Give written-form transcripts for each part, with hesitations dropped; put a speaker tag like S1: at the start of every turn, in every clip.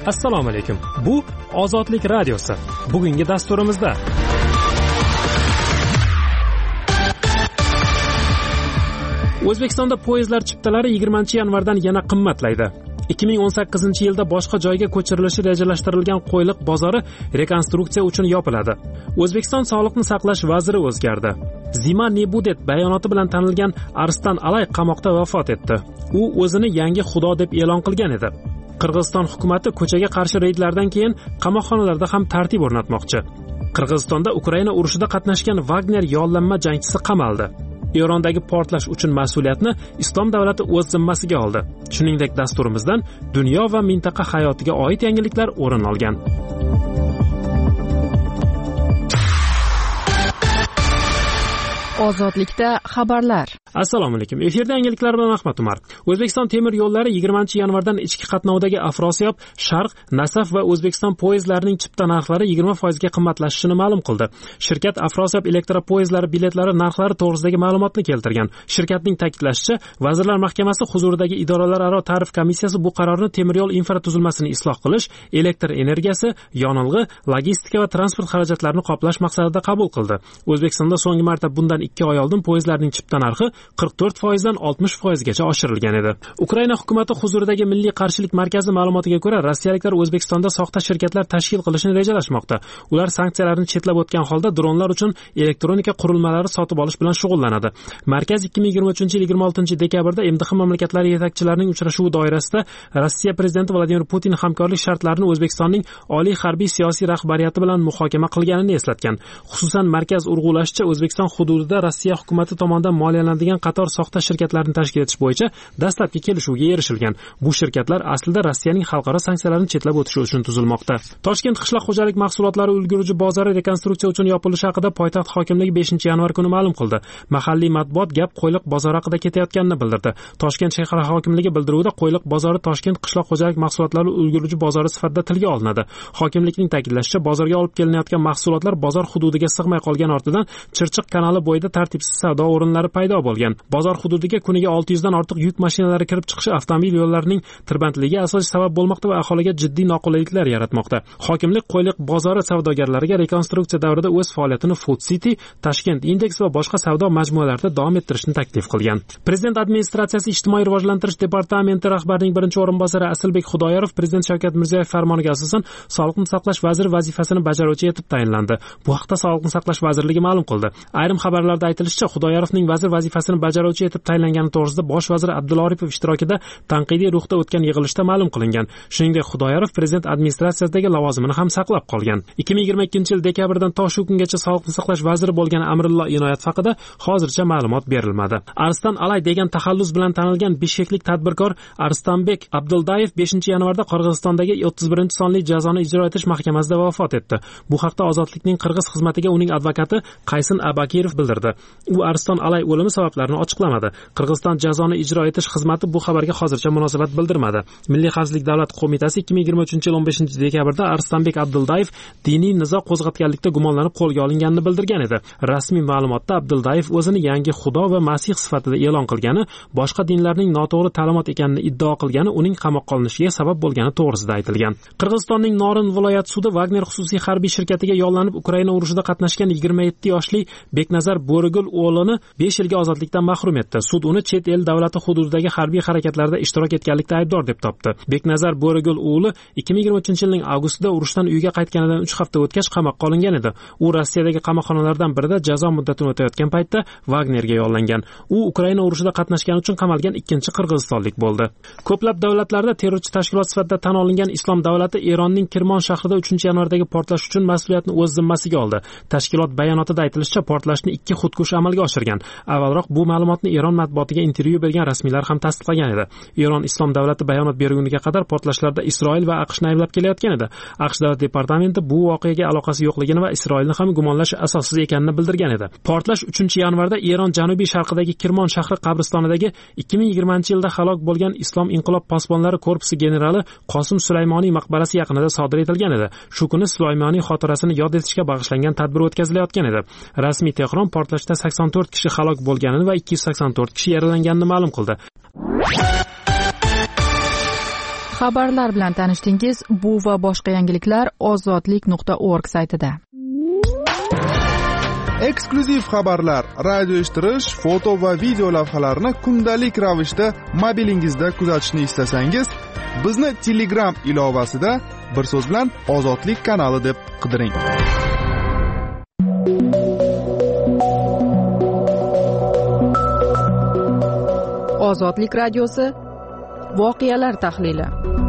S1: Assalomu alaykum. Bu Ozodlik radiosi. Bugungi dasturimizda O'zbekistonda poyezdlar chiptalari 20-yanvardan yana qimmatlaydi. 2018-yilda boshqa joyga ko'chirilishi rejalashtirilgan Qo'yliq bozori rekonstruksiya uchun yopiladi. O'zbekiston Sog'liqni saqlash vaziri o'zgardi. Zima Nebudet bayonoti bilan tanilgan Arstan Alay qamoqda vafot etdi. U o'zini yangi xudo deb e'lon qilgan edi. Qirg'iziston hukumati ko'chaga qarshi reydlardan keyin qamoqxonalarda ham tartib o'rnatmoqchi. Qirg'izistonda Ukraina urushida qatnashgan Wagner yollanma jangchisi qamaldi. Erondagi portlash uchun mas'uliyatni Islom davlati o'z zimmasiga oldi. Shuningdek, dasturimizdan dunyo va mintaqa hayotiga oid yangiliklar o'rin olgan.
S2: Ozodlikda xabarlar.
S1: Assalomu alaykum. Efirda yangiliklar bilan Ahmad Umar. O'zbekiston temir yo'llari 20-yanvardan ichki qatnovdagi Afrosiyob, Sharq, Nasaf va O'zbekiston poyezdlarining chipta narxlari 20% ga qimmatlashishini ma'lum qildi. Shirkat Afrosiyob elektropoyezdlari biletlari narxlari to'g'risidagi ma'lumotni keltirgan. Shirkatning ta'kidlashicha, Vazirlar Mahkamasi huzuridagi idoralararo tarif komissiyasi bu qarorni temir yo'l infratuzilmasini isloh qilish, elektr energiyasi, yonilg'i, logistika va transport xarajatlarini qoplash maqsadida qabul qildi. O'zbekistonda so'nggi marta bundan 2 oy oldin poyezdlarning chipta narxi 44% dan 60% gacha oshirilgan edi. Ukraina hukumati huzuridagi Milliy qarshilik markazi ma'lumotiga ko'ra, rossiyaliklar O'zbekistonda soxta shirkatlar tashkil qilishni rejalashmoqda. Ular sanksiyalarni chetlab o'tgan holda dronlar uchun elektronika qurilmalari sotib olish bilan shug'ullanadi. Markaz 2023-yil 26-dekabrda MDH mamlakatlari yetakchilarining uchrashuvi doirasida Rossiya prezidenti Vladimir Putin hamkorlik shartlarini O'zbekistonning oliy harbiy siyosiy rahbariyati bilan muhokama qilganini eslatgan. Xususan, markaz urg'ulashicha, O'zbekiston hududida Rossiya hukumati tomonidan moliyalanadigan qator soxta shirkatlarni tashkil etish bo'yicha dastlabki kelishuvga erishilgan. Bu shirkatlar aslida Rossiyaning xalqaro sanksiyalarini chetlab o'tishi uchun tuzilmoqda. Toshkent qishloq xo'jalik mahsulotlari ulgurji bozori rekonstruksiya uchun yopilishi haqida poytaxt hokimligi 5-yanvar kuni ma'lum qildi. Mahalliy matbuot gap Qo'yliq bozori haqida ketayotganini bildirdi. Toshkent shahar hokimligi bildiruvida Qo'yliq bozori Toshkent qishloq xo'jalik mahsulotlari ulgurji bozori sifatida tilga olinadi. Hokimlikning ta'kidlashicha, bozorga olib kelinayotgan mahsulotlar bozor hududiga sig'may qolgan ortidan Chirchiq kanali bo'yida tartibsiz savdo o'rinlari paydo bo'lgan. Bozor hududiga kuniga 600 dan ortiq yuk mashinalari kirib chiqishi avtomobil yo'llarining tirbandligiga asosiy sabab bo'lmoqda va aholiga jiddiy noqulayliklar yaratmoqda. Hokimlik Qo'yliq bozori savdogarlariga rekonstruksiya davrida o'z faoliyatini Food City, Tashkent Index va boshqa savdo majmualarida davom ettirishni taklif qilgan. Prezident administratsiyasi ijtimoiy rivojlantirish departamenti rahbarining birinchi o'rinbosari Asilbek Xudoyorov Prezident Shavkat Mirziyoyev farmoniga asosan Sog'liqni saqlash vaziri vazifasini bajaruvchi etib tayinlandi. Bu haqda Sog'liqni saqlash vazirligi ma'lum qildi. Ayrim xabarlarda aytilishicha, Xudoyorovning vazir vazifasini bajaruvchi etib tayinlangani to'g'risida bosh vazir Abdulla Oripov ishtirokida tanqidiy ruhda o'tgan yig'ilishda ma'lum qilingan. Shuningdek, Xudoyorov prezident administratsiyasidagi lavozimini ham saqlab qolgan. 2022-yil dekabrdan to shu kungacha Sog'liqni saqlash vaziri bo'lgan Amrillo Inoyat haqida hozircha ma'lumot berilmadi. Arstan Alay degan taxallus bilan tanilgan bishkeklik tadbirkor Arstanbek Abduldayev 5-yanvarda Qirg'izistondagi 31-sonli jazoni ijro etish mahkamasida vafot etdi. Bu haqda Ozodlikning Qirg'iz xizmatiga uning advokati Qaysin Abakirov bildirdi. U Arstan Alay o'limi sabablarini ochiqlamadi. Qirg'iziston jazoni ijro etish xizmati bu xabarga hozircha munosabat bildirmadi. Milliy xavfsizlik davlat qo'mitasi 2023-yil 15-dekabrda Arstanbek Abduldayev diniy nizo qo'zg'atganlikda gumonlanib qo'lga olinganini bildirgan edi. Rasmiy ma'lumotda Abduldayev o'zini yangi xudo va masih sifatida e'lon qilgani, boshqa dinlarning noto'g'ri ta'limot ekanini iddao qilgani uning qamoqqa olinishiga sabab bo'lgani to'g'risida aytilgan. Qirg'izistonning Norin viloyat sudi Wagner xususiy harbiy shirkatiga yollanib Ukraina urushida qatnashgan 27 yoshli Beknazar Bo'rigul o'g'lini 5 yilga ozodlikdan mahrum etdi. Sud uni chet el davlati hududidagi harbiy harakatlarda ishtirok etganlikda aybdor deb topdi. Beknazar Bo'rigul o'g'li 2023-yilning avgustida urushdan uyiga qaytganidan 3 hafta o'tgach qamoqqa olingan edi. U Rossiyadagi qamoqxonalardan birida jazo muddatini o'tayotgan paytda Wagnerga yollangan. U Ukraina urushida qatnashgani uchun qamalgan ikkinchi qirg'izistonlik bo'ldi. Ko'plab davlatlarda terrorchi tashkilot sifatida tan olingan Islom davlati Eronning Kirmon shahrida 3-yanvardagi portlash uchun mas'uliyatni o'z zimmasiga oldi. Tashkilot bayonotida aytilishicha, portlashni 2 xudkush amalga oshirgan. Avvalroq bu ma'lumotni Eron matbuotiga intervyu bergan rasmiylar ham tasdiqlagan edi. Eron Islom davlati bayonot berguniga qadar portlashlarda Isroil va AQShni ayblab kelayotgan edi. AQSh davlat departamenti bu voqeaga aloqasi yo'qligini va Isroilni ham gumonlash asossiz ekanini bildirgan edi. Portlash 3-yanvarda Eron janubiy sharqidagi Kirmon shahri qabristonidagi 2020-yilda halok bo'lgan Islom inqilob posbonlari korpusi generali Qosim Sulaymoniy maqbarasi yaqinida sodir etilgan edi. Shu kuni Sulaymoniy xotirasini yod etishga bag'ishlangan tadbir o'tkazilayotgan edi. Rasmiy Tehron portlashda 84 kishi halok bo'lganini va 284 kishi yaralanganini ma'lum qildi.
S2: Xabarlar bilan tanishdingiz. Bu va boshqa yangiliklar ozodlik.org saytida.
S3: Eksklyuziv xabarlar, radio eshittirish, foto va video lavhalarni kundalik ravishda mobilingizda kuzatishni istasangiz, bizni Telegram ilovasida bir so'z bilan Ozodlik kanali deb qidiring.
S2: Ozodlik radiosi voqealar tahlili.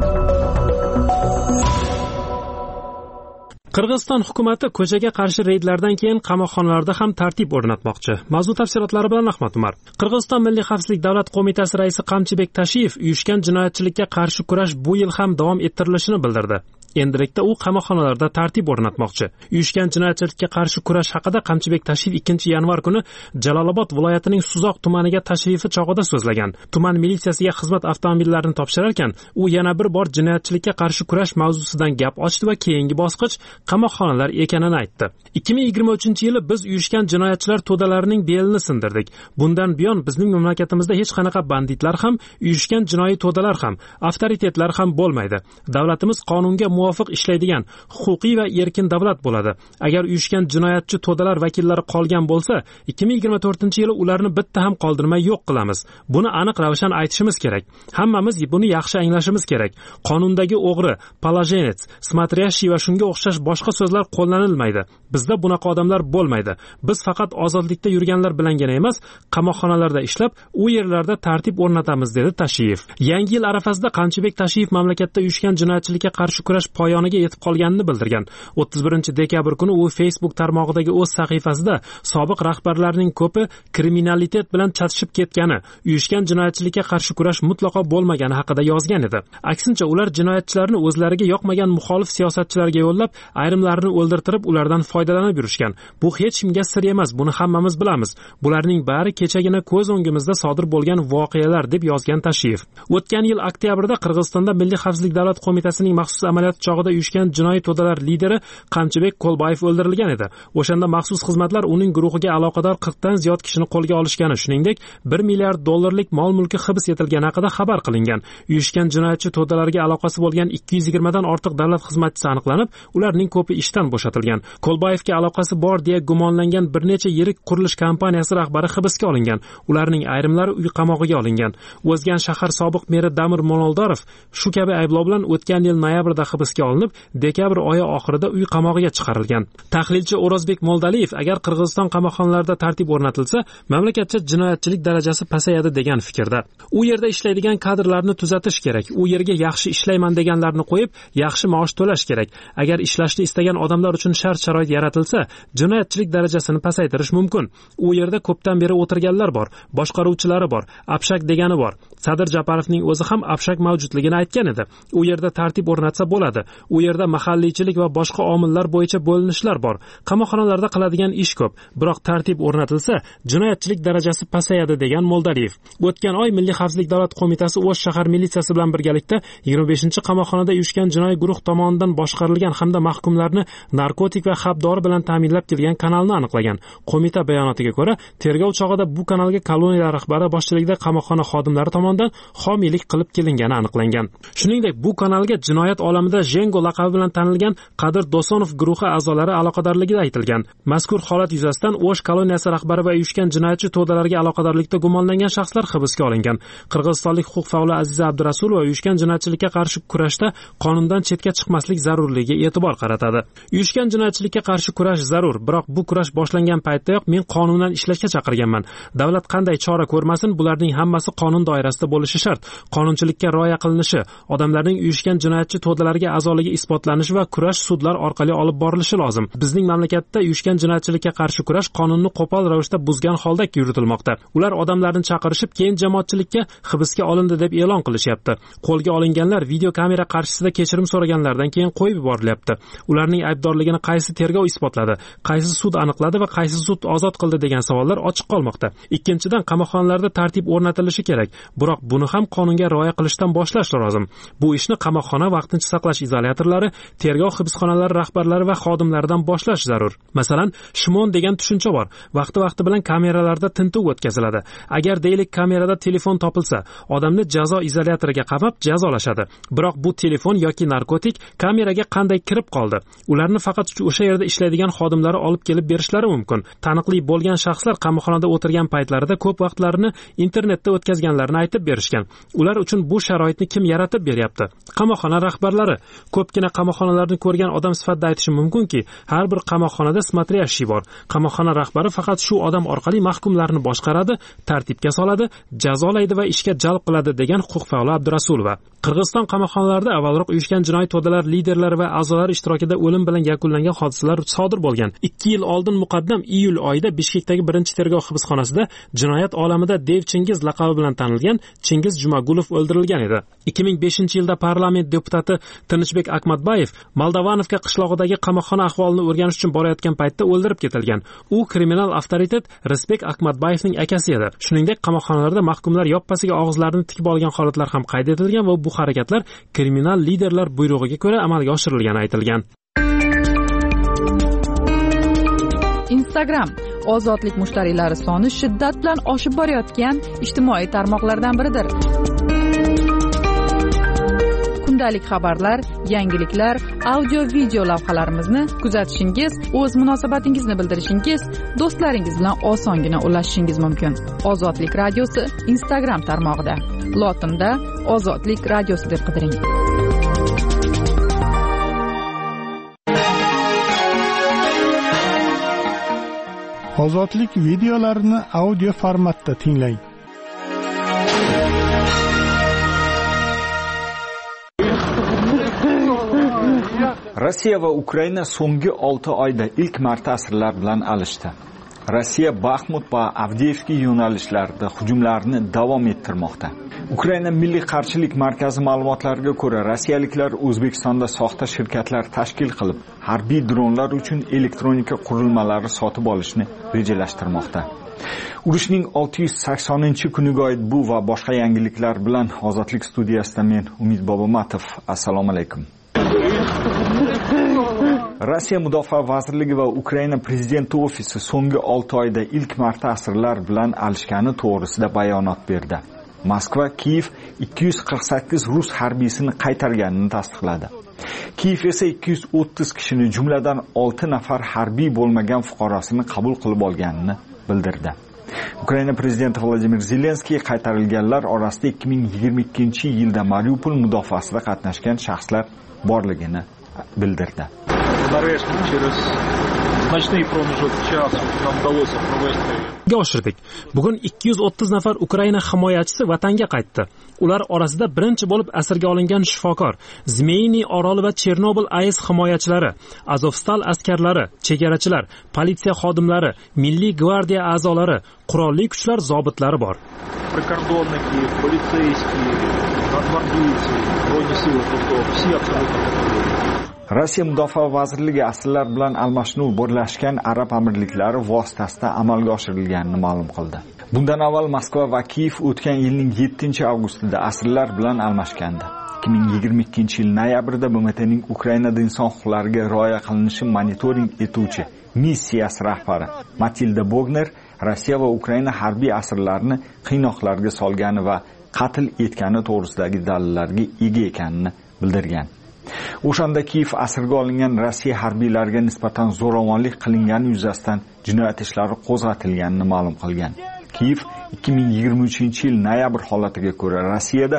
S1: Qirg'iziston hukumati ko'chaga qarshi reydlardan keyin qamoqxonalarda ham tartib o'rnatmoqchi. Mavzu tafsilotlari bilan Ahmad Umar. Qirg'iziston Milliy xavfsizlik davlat qo'mitasi raisi Qamchibek Tashiyev uyushgan jinoyatchilikka qarshi kurash bu yil ham davom ettirilishini bildirdi. Endilikda u qamoqxonalarda tartib o'rnatmoqchi. Uyushgan jinoyatchilikka qarshi kurash haqida Qamchibek Tashiyev 2-yanvar kuni Jalolobod viloyatining Suzoq tumaniga tashrifi chog'ida so'zlagan. Tuman militsiyasiga xizmat avtomobillarini topshirarkan, u yana bir bor jinoyatchilikka qarshi kurash mavzusidan gap ochdi va keyingi bosqich qamoqxonalar ekanini aytdi. 2023-yili biz uyushgan jinoyatchilar to'dalarining belini sindirdik. Bundan buyon bizning mamlakatimizda hech qanaqa banditlar ham, uyushgan jinoiy to'dalar ham, avtoritetlar ham bo'lmaydi. Davlatimiz qonunga muvofiq ishlaydigan, huquqiy va erkin davlat bo'ladi. Agar uyushgan jinoyatchi to'dalar vakillari qolgan bo'lsa, 2024-yili ularni bitta ham qoldirmay yo'q qilamiz. Buni aniq ravshan aytishimiz kerak. Hammamiz buni yaxshi anglashimiz kerak. Qonundagi o'g'ri, palajenets, smatryashi va shunga o'xshash boshqa so'zlar qo'llanilmaydi. Bizda bunaqa odamlar bo'lmaydi. Biz faqat ozodlikda yurganlar bilangina emas, qamoqxonalarda ishlab, u yerlarda tartib o'rnatamiz, dedi Tashiyev. Yangi yil arafasida Qamchibek Tashiyev mamlakatda uyushgan jinoyatchilikka qarshi kurash poyoniga yetib qolganini bildirgan. 31-dekabr kuni u Facebook tarmog'idagi o'z sahifasida sobiq rahbarlarning ko'pi kriminalitet bilan chatishib ketgani, uyushgan jinoyatchilikka qarshi kurash mutlaqo bo'lmagani haqida yozgan edi. Aksincha, ular jinoyatchilarni o'zlariga yoqmagan muxolif siyosatchilarga yo'llab, ayrimlarini o'ldirtirib, ulardan foydalanib yurishgan. Bu hech kimga sir emas, buni hammamiz bilamiz. Bularning bari kechagina ko'z o'ngimizda sodir bo'lgan voqealar, deb yozgan Tashiyev. O'tgan yil oktyabrda Qirg'izistonda Milliy xavfsizlik davlat qo'mitasining maxsus amaliyot chog'ida uyushgan jinoiy to'dalar lideri Qamchibek Qo'lbayev o'ldirilgan edi. O'shanda maxsus xizmatlar uning guruhiga aloqador 40 dan ziyod kishini qo'lga olishgani, shuningdek, $1 milliard mol-mulki hibs etilgani haqida xabar qilingan. Uyushgan jinoyatchi to'dalarga aloqasi bo'lgan 220 dan ortiq davlat xizmatchisi aniqlanib, ularning ko'pi ishdan bo'shatilgan. Qo'lbayevga aloqasi bor deya gumonlangan bir necha yirik qurilish kompaniyasi rahbari hibsga olingan. Ularning ayrimlari uy qamog'iga olingan. O'zgan shahar sobiq meri Damir Monoldorov shu kabi ayblov bilan o'tgan yil noyabrda hibsga olinib, dekabr oyi oxirida uy qamog'iga chiqarilgan. Tahlilchi O'rozbek Moldaliyev agar Qirg'iziston qamoqxonalarida tartib o'rnatilsa, mamlakatda jinoyatchilik darajasi pasayadi degan fikrda. U yerda ishlaydigan kadrlarni tuzatish kerak. U yerga yaxshi ishlayman deganlarni qo'yib, yaxshi maosh to'lash kerak. Agar ishlashni istagan odamlar uchun shart-sharoit yaratilsa, jinoyatchilik darajasini pasaytirish mumkin. U yerda ko'pdan beri o'tirganlar bor, boshqaruvchilari bor, Apshak degani bor. Sadir Japarovning o'zi ham Apshak mavjudligini aytgan edi. U yerda tartib o'rnatsa bo'ladi. U yerda mahalliychilik va boshqa omillar bo'yicha bo'linishlar bor. Qamoqxonalarda qiladigan ish ko'p, biroq tartib o'rnatilsa, jinoyatchilik darajasi pasayadi, degan Moldaliyev. O'tgan oy Milliy xavfsizlik davlat qo'mitasi O'sh shahar militsiyasi bilan birgalikda 25-qamoqxonada uyushgan jinoiy guruh tomonidan boshqarilgan hamda mahkumlarni narkotik va xabdori bilan ta'minlab kelgan kanalni aniqlagan. Qo'mita bayonotiga ko'ra, tergov chog'ida bu kanalga koloniya rahbari boshchiligida qamoqxona xodimlari tomonidan homiylik qilib kelingani aniqlangan. Shuningdek, bu kanalga jinoyat olamida Jengo laqabi bilan tanilgan Qadir Dosonov guruhi a'zolari aloqadorligi aytilgan. Mazkur holat yuzasidan O'sh koloniyasi rahbari va uyushgan jinoyatchi to'dalarga aloqadorlikda gumonlangan shaxslar hibsga olingan. Qirg'izistonlik huquq faoli Aziza Abdurasulova uyushgan jinoyatchilikka qarshi kurashda qonundan chetga chiqmaslik zarurligiga e'tibor qaratadi. Uyushgan jinoyatchilikka qarshi kurash zarur, biroq bu kurash boshlangan paytdayoq men qonundan ishlashga chaqirganman. Davlat qanday chora ko'rmasin, bularning hammasi qonun doirasida bo'lishi shart. Qonunchilikka rioya qilinishi, odamlarning uyushgan jinoyatchi to'dalarga a'zoligi isbotlanishi va kurash sudlar orqali olib borilishi lozim. Bizning mamlakatda uyushgan jinoyatchilikka qarshi kurash qonunni qo'pol ravishda buzgan holda yuritilmoqda. Ular odamlarni chaqirishib, keyin jamoatchilikka hibsga olindi deb e'lon qilishyapti. Qo'lga olinganlar video kamera qarshisida kechirim so'raganlardan keyin qo'yib yuborilyapti. Ularning aybdorligini qaysi tergov isbotladi, qaysi sud aniqladi va qaysi sud ozod qildi degan savollar ochiq qolmoqda. Ikkinchidan, qamoqxonalarda tartib o'rnatilishi kerak. Bu biroq buni ham qonunga rioya qilishdan boshlash lozim. Bu ishni qamoqxona vaqtincha saqlash izolyatorlari, tergov hibsxonalari rahbarlari va xodimlaridan boshlash zarur. Masalan, shimon degan tushuncha bor. Vaqti bilan kameralarda tintuv o'tkaziladi. Agar deylik kamerada telefon topilsa, odamni jazo izolyatoriga qamab jazolashadi. Biroq bu telefon yoki narkotik kameraga qanday kirib qoldi? Ularni faqat o'sha yerda ishlaydigan xodimlari olib kelib berishlari mumkin. Taniqli bo'lgan shaxslar qamoqxonada o'tirgan paytlarida ko'p vaqtlarini internetda o'tkazganlarini aytib berishgan. Ular uchun bu sharoitni kim yaratib beryapti? Qamoqxona rahbarlari. Ko'pgina qamoqxonalarni ko'rgan odam sifatida aytishim mumkinki, har bir qamoqxonada смотрящий bor. Qamoqxona rahbari faqat shu odam orqali mahkumlarni boshqaradi, tartibga soladi, jazolaydi va ishga jalb qiladi degan huquq faoli Abdurasulova. Qirg'iziston qamoqxonalarida avvalroq uyushgan jinoiy to'dalar liderlari va a'zolari ishtirokida o'lim bilan yakunlangan hodisalar sodir bo'lgan. 2 yil oldin muqaddam iyul oyida Bishkekdagi birinchi tergov hibsxonasida jinoyat olamida Dev Chingiz laqabi bilan tanilgan Chingiz Jumagulov o'ldirilgan edi. 2005-yilda parlament deputati Tinchbek Akmatbayev Moldovanovka qishlog'idagi qamoqxona ahvolini o'rganish uchun borayotgan paytda o'ldirib ketilgan. U kriminal avtoritet Rizbek Akmatbayevning akasi edi. Shuningdek, qamoqxonalarda mahkumlar yoppasiga og'izlarini tikib olgan holatlar ham qayd etilgan va bu harakatlar kriminal liderlar buyrug'iga ko'ra amalga oshirilgani aytilgan.
S2: Instagram ozodlik mushtariylari soni shiddat bilan oshib borayotgan ijtimoiy tarmoqlardan biridir. Kundalik xabarlar, yangiliklar, audio-video lavhalarimizni kuzatishingiz, o'z munosabatingizni bildirishingiz, do'stlaringiz bilan osongina ulashishingiz mumkin. Ozodlik radiosi Instagram tarmog'ida. Lotinda Ozodlik radiosi deb qidiring.
S4: Ozodlik videolarini audio formatda tinglang.
S5: Rossiya va Ukraina so'nggi 6 oyda ilk marta asirlar bilan alishdi. Rossiya Baxmut va Avdiivka yo'nalishlarida hujumlarni davom ettirmoqda. Ukraina Milliy qarshilik markazi ma'lumotlariga ko'ra, rossiyaliklar O'zbekistonda soxta shirkatlar tashkil qilib, harbiy dronlar uchun elektronika qurilmalari sotib olishni rejalashtirmoqda. Urushning 680-kuniga oid bu va boshqa yangiliklar bilan Ozodlik studiyasida men Umid Bobomatov. Assalomu alaykum. Rossiya Mudofaa vazirligi va Ukraina prezidenti ofisi so'nggi 6 oyda ilk marta asirlar bilan alishgani to'g'risida bayonot berdi. Moskva Kiyev 248 rus harbiysini qaytarganini tasdiqladi. Kiyev esa 230 kishini, jumladan 6 nafar harbiy bo'lmagan fuqarosini qabul qilib olganini bildirdi. Ukraina prezidenti Vladimir Zelenskiy qaytarilganlar orasida 2022-yilda Mariupol mudofaasida qatnashgan shaxslar borligini bildirdi.
S1: Oshirdik. Bugun 230 nafar Ukraina himoyachisi vatanga qaytdi. Ular orasida birinchi bo'lib asirga olingan shifokor, Zmeyniy oroli va Chernobil AES himoyachilari, Azovstal askarlari, chegarachilar, politsiya xodimlari, Milliy gvardiya a'zolari, qurolli kuchlar zobitlari bor.
S6: Прикордонники, полицейские, гвардейцы, военные силы, все абсолютно.
S5: Rossiya Mudofaa vazirligi asirlar bilan almashinuv Birlashgan Arab Amirliklari vositasida amalga oshirilganini ma'lum qildi. Bundan avval Moskva va Kiyev o'tgan yilning 7-avgustida asirlar bilan almashgandi. 2022-yil noyabrida BMTning Ukrainada inson huquqlariga rioya qilinishi monitoring etuvchi missiyasi rahbari Matilda Bogner Rossiya va Ukraina harbiy asirlarni qiynoqlarga solgani va qatl etgani to'g'risidagi dalillarga ega ekanini bildirgan. O'shanda Kiyev asirga olingan Rossiya harbiylariga nisbatan zo'ravonlik qilingani yuzasidan jinoyat ishlari qo'zg'atilganini ma'lum qilgan. Kiyev 2023-yil noyabr holatiga ko'ra Rossiyada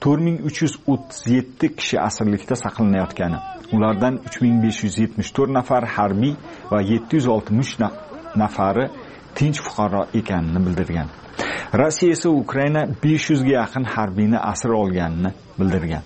S5: 4337 kishi asirlikda saqlanayotgani, ulardan 3574 nafar harbiy va 760 nafari tinch fuqaro ekanini bildirgan. Rossiya esa Ukraina 500 ga yaqin harbiyni asir olganini bildirgan.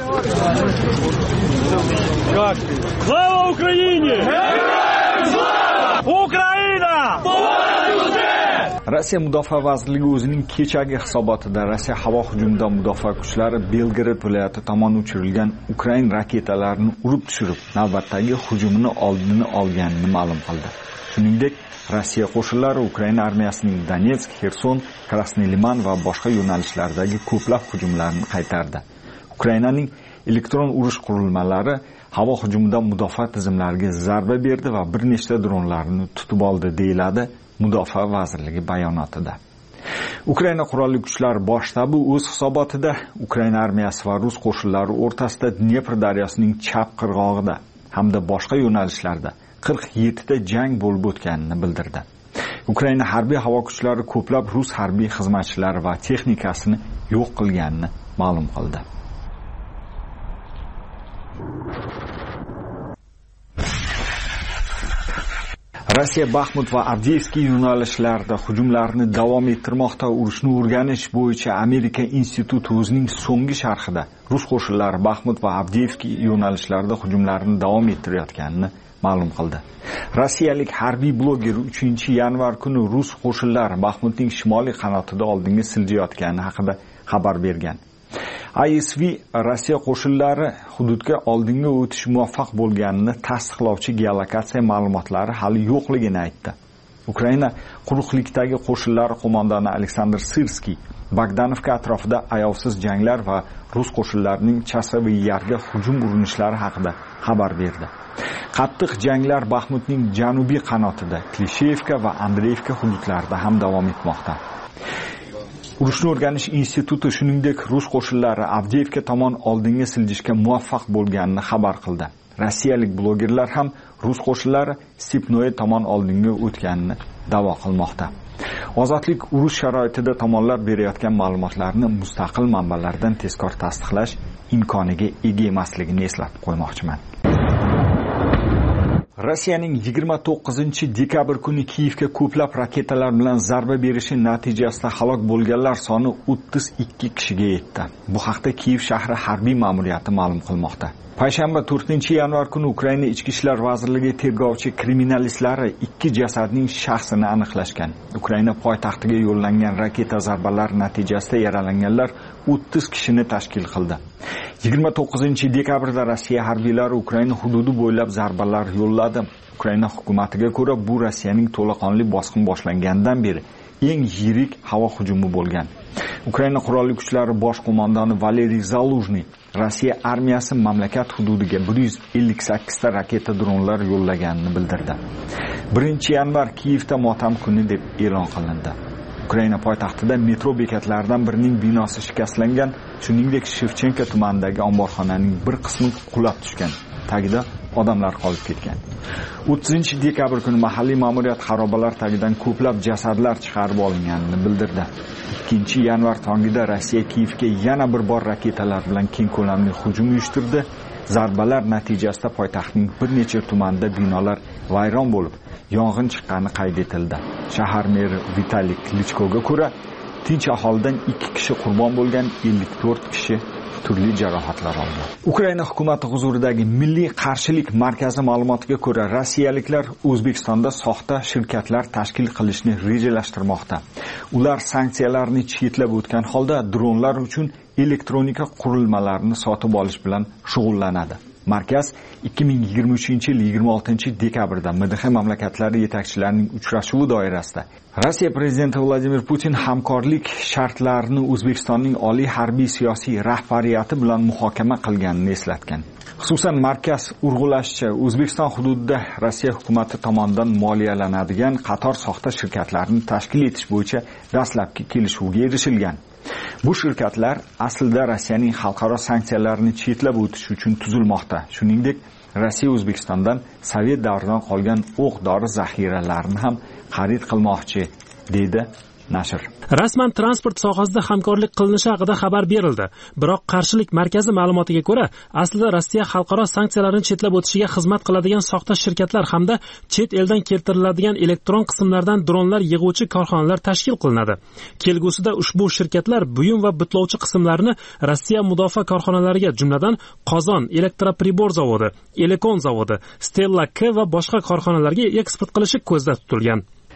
S6: Слава Украине! Украина!
S5: Rossiya Mudofaa vazirligi o'zining kechagi hisobotida Rossiya havo hujumidan mudofaa kuchlari Belgrad viloyati tomon uchirilgan Ukrain raketalarini urib tushirib, navbatdagi hujumini oldini olganini ma'lum qildi. Shuningdek, Rossiya qo'shinlari Ukraina armiyasining Donetsk, Xerson, Krasnoy Liman va boshqa yo'nalishlardagi ko'plab hujumlarini qaytardi. Ukrainaning elektron urush qurilmalari havo hujumidan mudofaa tizimlariga zarba berdi va bir nechta dronlarni tutib oldi, deyiladi Mudofaa vazirligi bayonotida. Ukraina qurolli kuchlar bosh shtabi o'z hisobotida Ukraina armiyasi va rus qo'shinlari o'rtasida Dnepr daryosining chap qirg'og'ida hamda boshqa yo'nalishlarda 47 ta jang bo'lib o'tganini bildirdi. Ukraina harbiy havo kuchlari ko'plab rus harbiy xizmatchilari va texnikasini yo'q qilganini ma'lum qildi. Rossiya Baxmut va Avdiivka yo'nalishlarida hujumlarni davom ettirmoqda. Urushni o'rganish bo'yicha Amerika instituti o'zining so'nggi sharhida rus qo'shinlari Baxmut va Avdiivka yo'nalishlarida hujumlarni davom ettirayotganini ma'lum qildi. Rossiyalik harbiy bloger 3-yanvar kuni rus qo'shinlari Baxmutning shimoliy qanotida oldinga siljayotgani haqida xabar bergan. ISV Rossiya qo'shinlari hududga oldinga o'tish muvaffaq bo'lganini tasdiqlovchi geolokatsiya ma'lumotlari hali yo'qligini aytdi. Ukraina quruqlikdagi qo'shinlari qo'mondoni Aleksandr Sirskiy Bogdanovka atrofida ayovsiz janglar va rus qo'shinlarining Chasovy Yarga hujum urinishlari haqida xabar berdi. Qattiq janglar Baxmutning janubiy qanotida, Klishevka va Andreevka hududlarida ham davom etmoqda. Urushni o'rganish instituti shuningdek rus qo'shinlari Avdiivka tomon oldinga siljishga muvaffaq bo'lganini xabar qildi. Rossiyalik blogerlar ham rus qo'shinlari Stepnoye tomon oldinga o'tganini da'vo qilmoqda. Ozodlik urush sharoitida tomonlar berayotgan ma'lumotlarni mustaqil manbalardan tezkor tasdiqlash imkoniga ega emasligini eslatib qo'ymoqchiman. Rossiyaning 29-dekabr kuni Kiyevga ko'plab raketalar bilan zarba berishi natijasida halok bo'lganlar soni 32 kishiga yetdi. Bu haqda Kiyev shahri harbiy ma'muriyati ma'lum qilmoqda. Payshanba 4-yanvar kuni Ukraina Ichki ishlar vazirligi tergovchi kriminalistlari 2 jasadning shaxsini aniqlashgan. Ukraina poytaxtiga yo'llangan raketa zarbalari natijasida yaralanganlar 30 kishini tashkil qildi. 29-dekabrda Rossiya harbiylari Ukraina hududi bo'ylab zarbalar yo'lladi. Ukraina hukumatiga ko'ra, bu Rossiyaning to'laqonli bosqin boshlanganidan beri eng yirik havo hujumi bo'lgan. Ukraina qurolli kuchlari bosh qo'mondoni Valeriy Zaluzhny Rossiya armiyasi mamlakat hududiga 158 ta raketa dronlar yo'llaganini bildirdi. 1-yanvar Kiyevda motam kuni deb e'lon qilindi. Ukraina poytaxtida metro bekatlaridan birining binosi shikastlangan, shuningdek Shevchenko tumanidagi omborxonaning bir qismi qulab tushgan. Tagida odamlar qolib ketgan. 30-dekabr kuni mahalliy ma'muriyat xarobalar tagidan ko'plab jasadlar chiqarib olinganini bildirdi. 2-yanvar tongida Rossiya Kiyevga yana bir bor raketalar bilan keng ko'lamli hujum uyushtirdi. Zarbalar natijasida poytaxtning bir necha tumanida binolar vayron bo'lib, yong'in chiqqani qayd etildi. Shahar meri Vitaliy Klichkoga ko'ra, tinch aholidan 2 kishi qurbon bo'lgan, 54 kishi turli jarohatlar oldi. Ukraina hukumati huzuridagi Milliy qarshilik markazi ma'lumotiga ko'ra, rossiyaliklar O'zbekistonda soxta shirkatlar tashkil qilishni rejalashtirmoqda. Ular sanksiyalarni chetlab o'tgan holda dronlar uchun elektronika qurilmalarini sotib olish bilan shug'ullanadi. Markaz 2023-yil 26-dekabrda MDH mamlakatlari yetakchilarining uchrashuvi doirasida Rossiya prezidenti Vladimir Putin hamkorlik shartlarini O'zbekistonning oliy harbiy siyosiy rahbariyati bilan muhokama qilganini eslatgan. Xususan, markaz urg'ulashicha, O'zbekiston hududida Rossiya hukumati tomonidan moliyalanadigan qator soxta shirkatlarni tashkil etish bo'yicha dastlabki kelishuvga erishilgan. Bu shirkatlar aslida Rossiyaning xalqaro sanksiyalarini chetlab o'tish uchun tuzilmoqda. Shuningdek, Rossiya O'zbekistondan Sovet davridan qolgan o'q-dori zaxiralarini ham xarid qilmoqchi, dedi nashr.
S1: Rasman transport sohasida hamkorlik qilinishi haqida xabar berildi. Biroq qarshilik markazi ma'lumotiga ko'ra, aslida Rossiya xalqaro sanksiyalarni chetlab o'tishiga xizmat qiladigan soxta shirkatlar hamda chet eldan keltiriladigan elektron qismlardan dronlar yig'uvchi korxonalar tashkil qilinadi. Kelgusida ushbu shirkatlar buyum va bitlovchi qismlarni Rossiya mudofaa korxonalariga, jumladan Qozon elektropribor zavodi, Elekon zavodi, Stella K va boshqa korxonalarga eksport qilishi ko'zda tutilgan.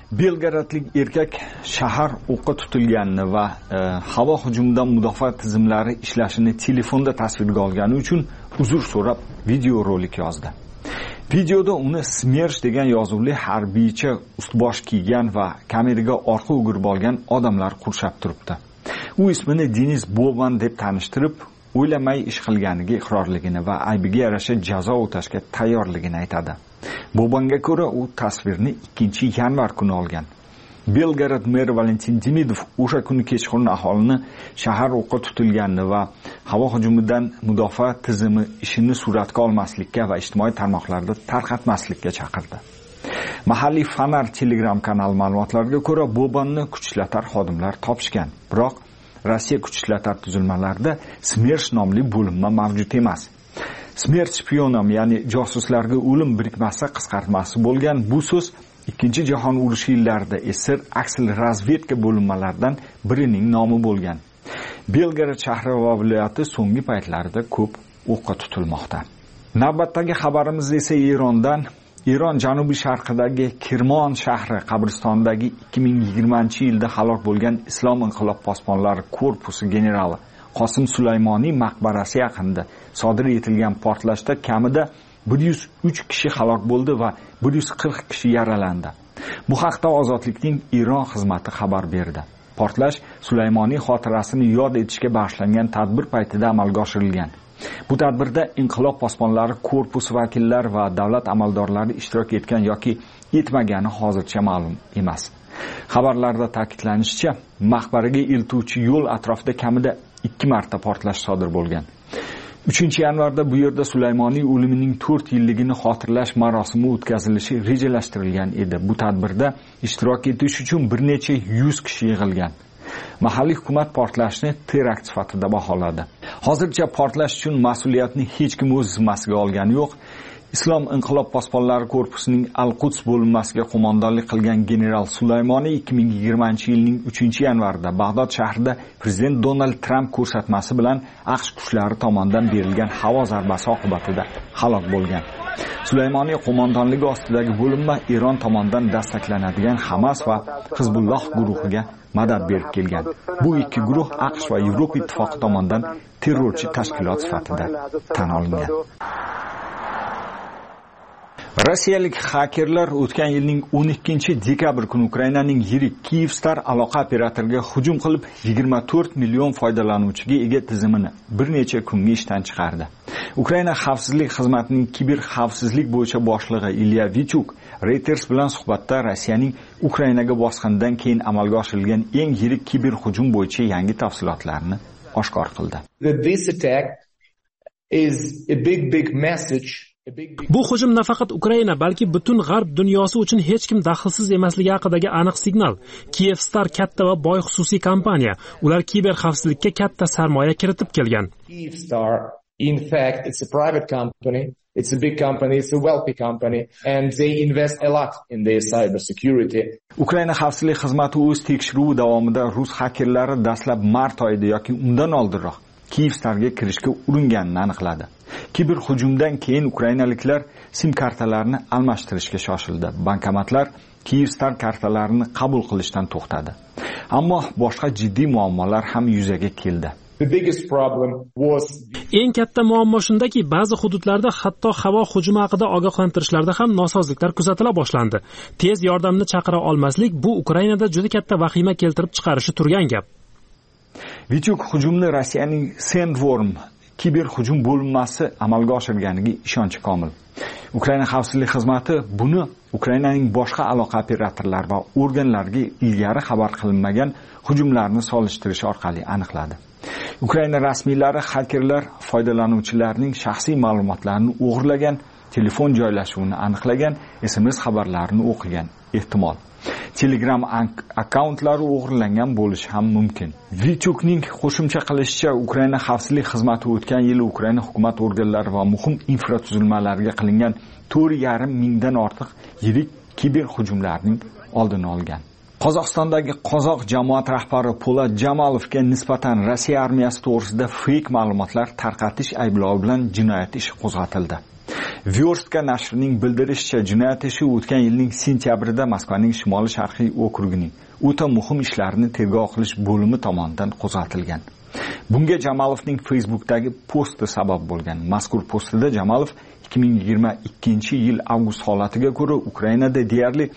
S5: Belgradlik erkak shahar o'qqa tutilganini va havo hujumidan mudofaa tizimlari ishlashini telefonda tasvirga olgani uchun uzr so'rab videorolik yozdi. Videoda uni Smersh degan yozuvli harbiycha ustbosh kiygan va kameraga orqa o'girib olgan odamlar qurshab turibdi. U ismini Denis Boban deb tanishtirib, o'ylamay ish qilganiga iqrorligini va aybiga yarasha jazo o'tashga tayyorligini aytadi. Bobanga ko'ra, u tasvirni 2-yanvar kuni olgan. Belgrad meri Valentin Demidov o'sha kuni kechqurun aholini shahar o'qqa tutilganini va havo hujumidan mudofaa tizimi ishini suratga olmaslikka va ijtimoiy tarmoqlarda tarqatmaslikka chaqirdi. Mahalliy Fanar Telegram kanali ma'lumotlariga ko'ra, Bobanni kuch ishlatar xodimlar topishgan. Biroq Rossiya kuch ishlatar tuzilmalarida Smersh nomli bo'linma mavjud emas. Smersh shpionom, ya'ni josuslarga o'lim birikmasi qisqartmasi bo'lgan bu so'z Ikkinchi jahon urushi yillarida SSR aksel razvedka bo'linmalaridan birining nomi bo'lgan. Belgrad shahri va viloyati so'nggi paytlarda ko'p o'qqa tutilmoqda. Navbatdagi xabarimiz esa Erondan. Eron janubiy sharqidagi Kirmon shahri qabristonidagi 2020-yilda halok bo'lgan Islom inqilob posbonlari korpusi generali Qosim Sulaymoniy maqbarasi yaqinida sodir etilgan portlashda kamida 103 kishi halok bo'ldi va 140 kishi yaralandi. Bu haqda Ozodlikning Eron xizmati xabar berdi. Portlash Sulaymoniy xotirasini yod etishga bag'ishlangan tadbir paytida amalga oshirilgan. Bu tadbirda inqilob posbonlari korpusi vakillari va davlat amaldorlari ishtirok etgan yoki etmagani hozircha ma'lum emas. Xabarlarda ta'kidlanishicha, maqbaraga eltuvchi yo'l atrofida kamida 2 marta portlash sodir bo'lgan. 3-yanvarda bu yerda Sulaymoniy o'limining 4 yilligini xotirlash marosimi o'tkazilishi rejalashtirilgan edi. Bu tadbirda ishtirok etish uchun bir necha 100 kishi yig'ilgan. Mahalliy hukumat portlashni terakt sifatida baholadi. Hozircha portlash uchun mas'uliyatni hech kim o'z zimmasiga olgani yo'q. Islom inqilob posbonlari korpusining Al-Quds bo'linmasiga qo'mondonlik qilgan general Sulaymoniy 2020-yilning 3-yanvarida Bag'dod shahrida prezident Donald Trump ko'rsatmasi bilan AQSh kuchlari tomonidan berilgan havo zarbasi oqibatida halok bo'lgan. Sulaymoniy qo'mondonligi ostidagi bo'linma Eron tomonidan dastaklanadigan Hamas va Hizbulloh guruhiga madad berib kelgan. Bu ikki guruh AQSh va Yevropa ittifoqi tomonidan terrorchi tashkilot sifatida tan olingan. Rossiyalik xakerlar o'tgan yilning 12-dekabr kuni Ukrainaning yirik Kyivstar aloqa operatoriga hujum qilib 24 million foydalanuvchiga ega tizimini bir necha kunga ishdan chiqardi. Ukraina xavfsizlik xizmatining kiber xavfsizlik bo'yicha boshlig'i Ilya Vichuk Reuters bilan suhbatda Rossiyaning Ukrainaga bosqindan keyin amalga oshirilgan eng yirik kiber hujum bo'yicha yangi tafsilotlarni oshkor qildi.
S7: This attack is a big message.
S1: Bu hujum nafaqat Ukraina, balki butun g'arb dunyosi uchun hech kim daxlsiz emasligi haqidagi aniq signal. Kyivstar katta va boy xususiy kompaniya. Ular kiber xavfsizlikka katta sarmoya kiritib kelgan.
S7: Kyivstar, in fact, it's a private company. It's a big company, it's a wealthy company, and they invest a lot in their cyber security.
S5: Ukraina xavfsizlik xizmati o'z tekshiruvi davomida rus xakerlari dastlab mart oyida yoki undan oldinroq Kyivstarga kirishga uringanini aniqladi. Kiber hujumdan keyin ukrainaliklar SIM kartalarini almashtirishga shoshildi. Bankomatlar Kyivstar kartalarini qabul qilishdan to'xtadi. Ammo boshqa jiddiy muammolar ham yuzaga keldi.
S7: The biggest problem was
S1: Eng katta muammo shundaki, ba'zi hududlarda hatto havo hujumi haqida ogohlantirishlarda ham nosozliklar kuzatila boshlandi. Tez yordamni chaqira olmaslik bu Ukrainada juda katta vahima keltirib chiqarishi turgan gap.
S5: Vichuk hujumni Rossiyaning Sandworm kiber hujum bo'linmasi amalga oshirganiga ishonchi komil. Ukraina xavfsizlik xizmati buni Ukrainaning boshqa aloqa operatorlari va organlariga ilgari xabar qilinmagan hujumlarni solishtirish orqali aniqladi. Ukraina rasmiylari xakerlar foydalanuvchilarning shaxsiy ma'lumotlarini o'g'irlagan, telefon joylashuvini aniqlagan, SMS xabarlarini o'qigan ehtimol. Telegram akkauntlari o'g'irlangan bo'lishi ham mumkin. Vichukning qo'shimcha qilishicha, Ukraina xavfsizlik xizmati o'tgan yili Ukraina hukumat organlari va muhim infratuzilmalarga qilingan 4,5 mingdan ortiq yirik kiber hujumlarning oldini olgan. Qozog'istondagi qozoq jamoat rahbari Po'lat Jamalovga nisbatan Rossiya armiyasi to'g'risida fake ma'lumotlar tarqatish ayblovi bilan jinoyat ishi qo'zg'atildi. Vyorstka nashrining bildirishicha, jinoyat ishi o'tgan yilning sentyabrida Moskvaning shimoli-sharqiy okrugining o'ta muhim ishlarni tergov qilish bo'limi tomonidan qo'zg'atilgan. Bunga Jamalovning Facebook'dagi posti sabab bo'lgan. Mazkur postida Jamalov 2022-yil avgust holatiga ko'ra Ukrainada deyarli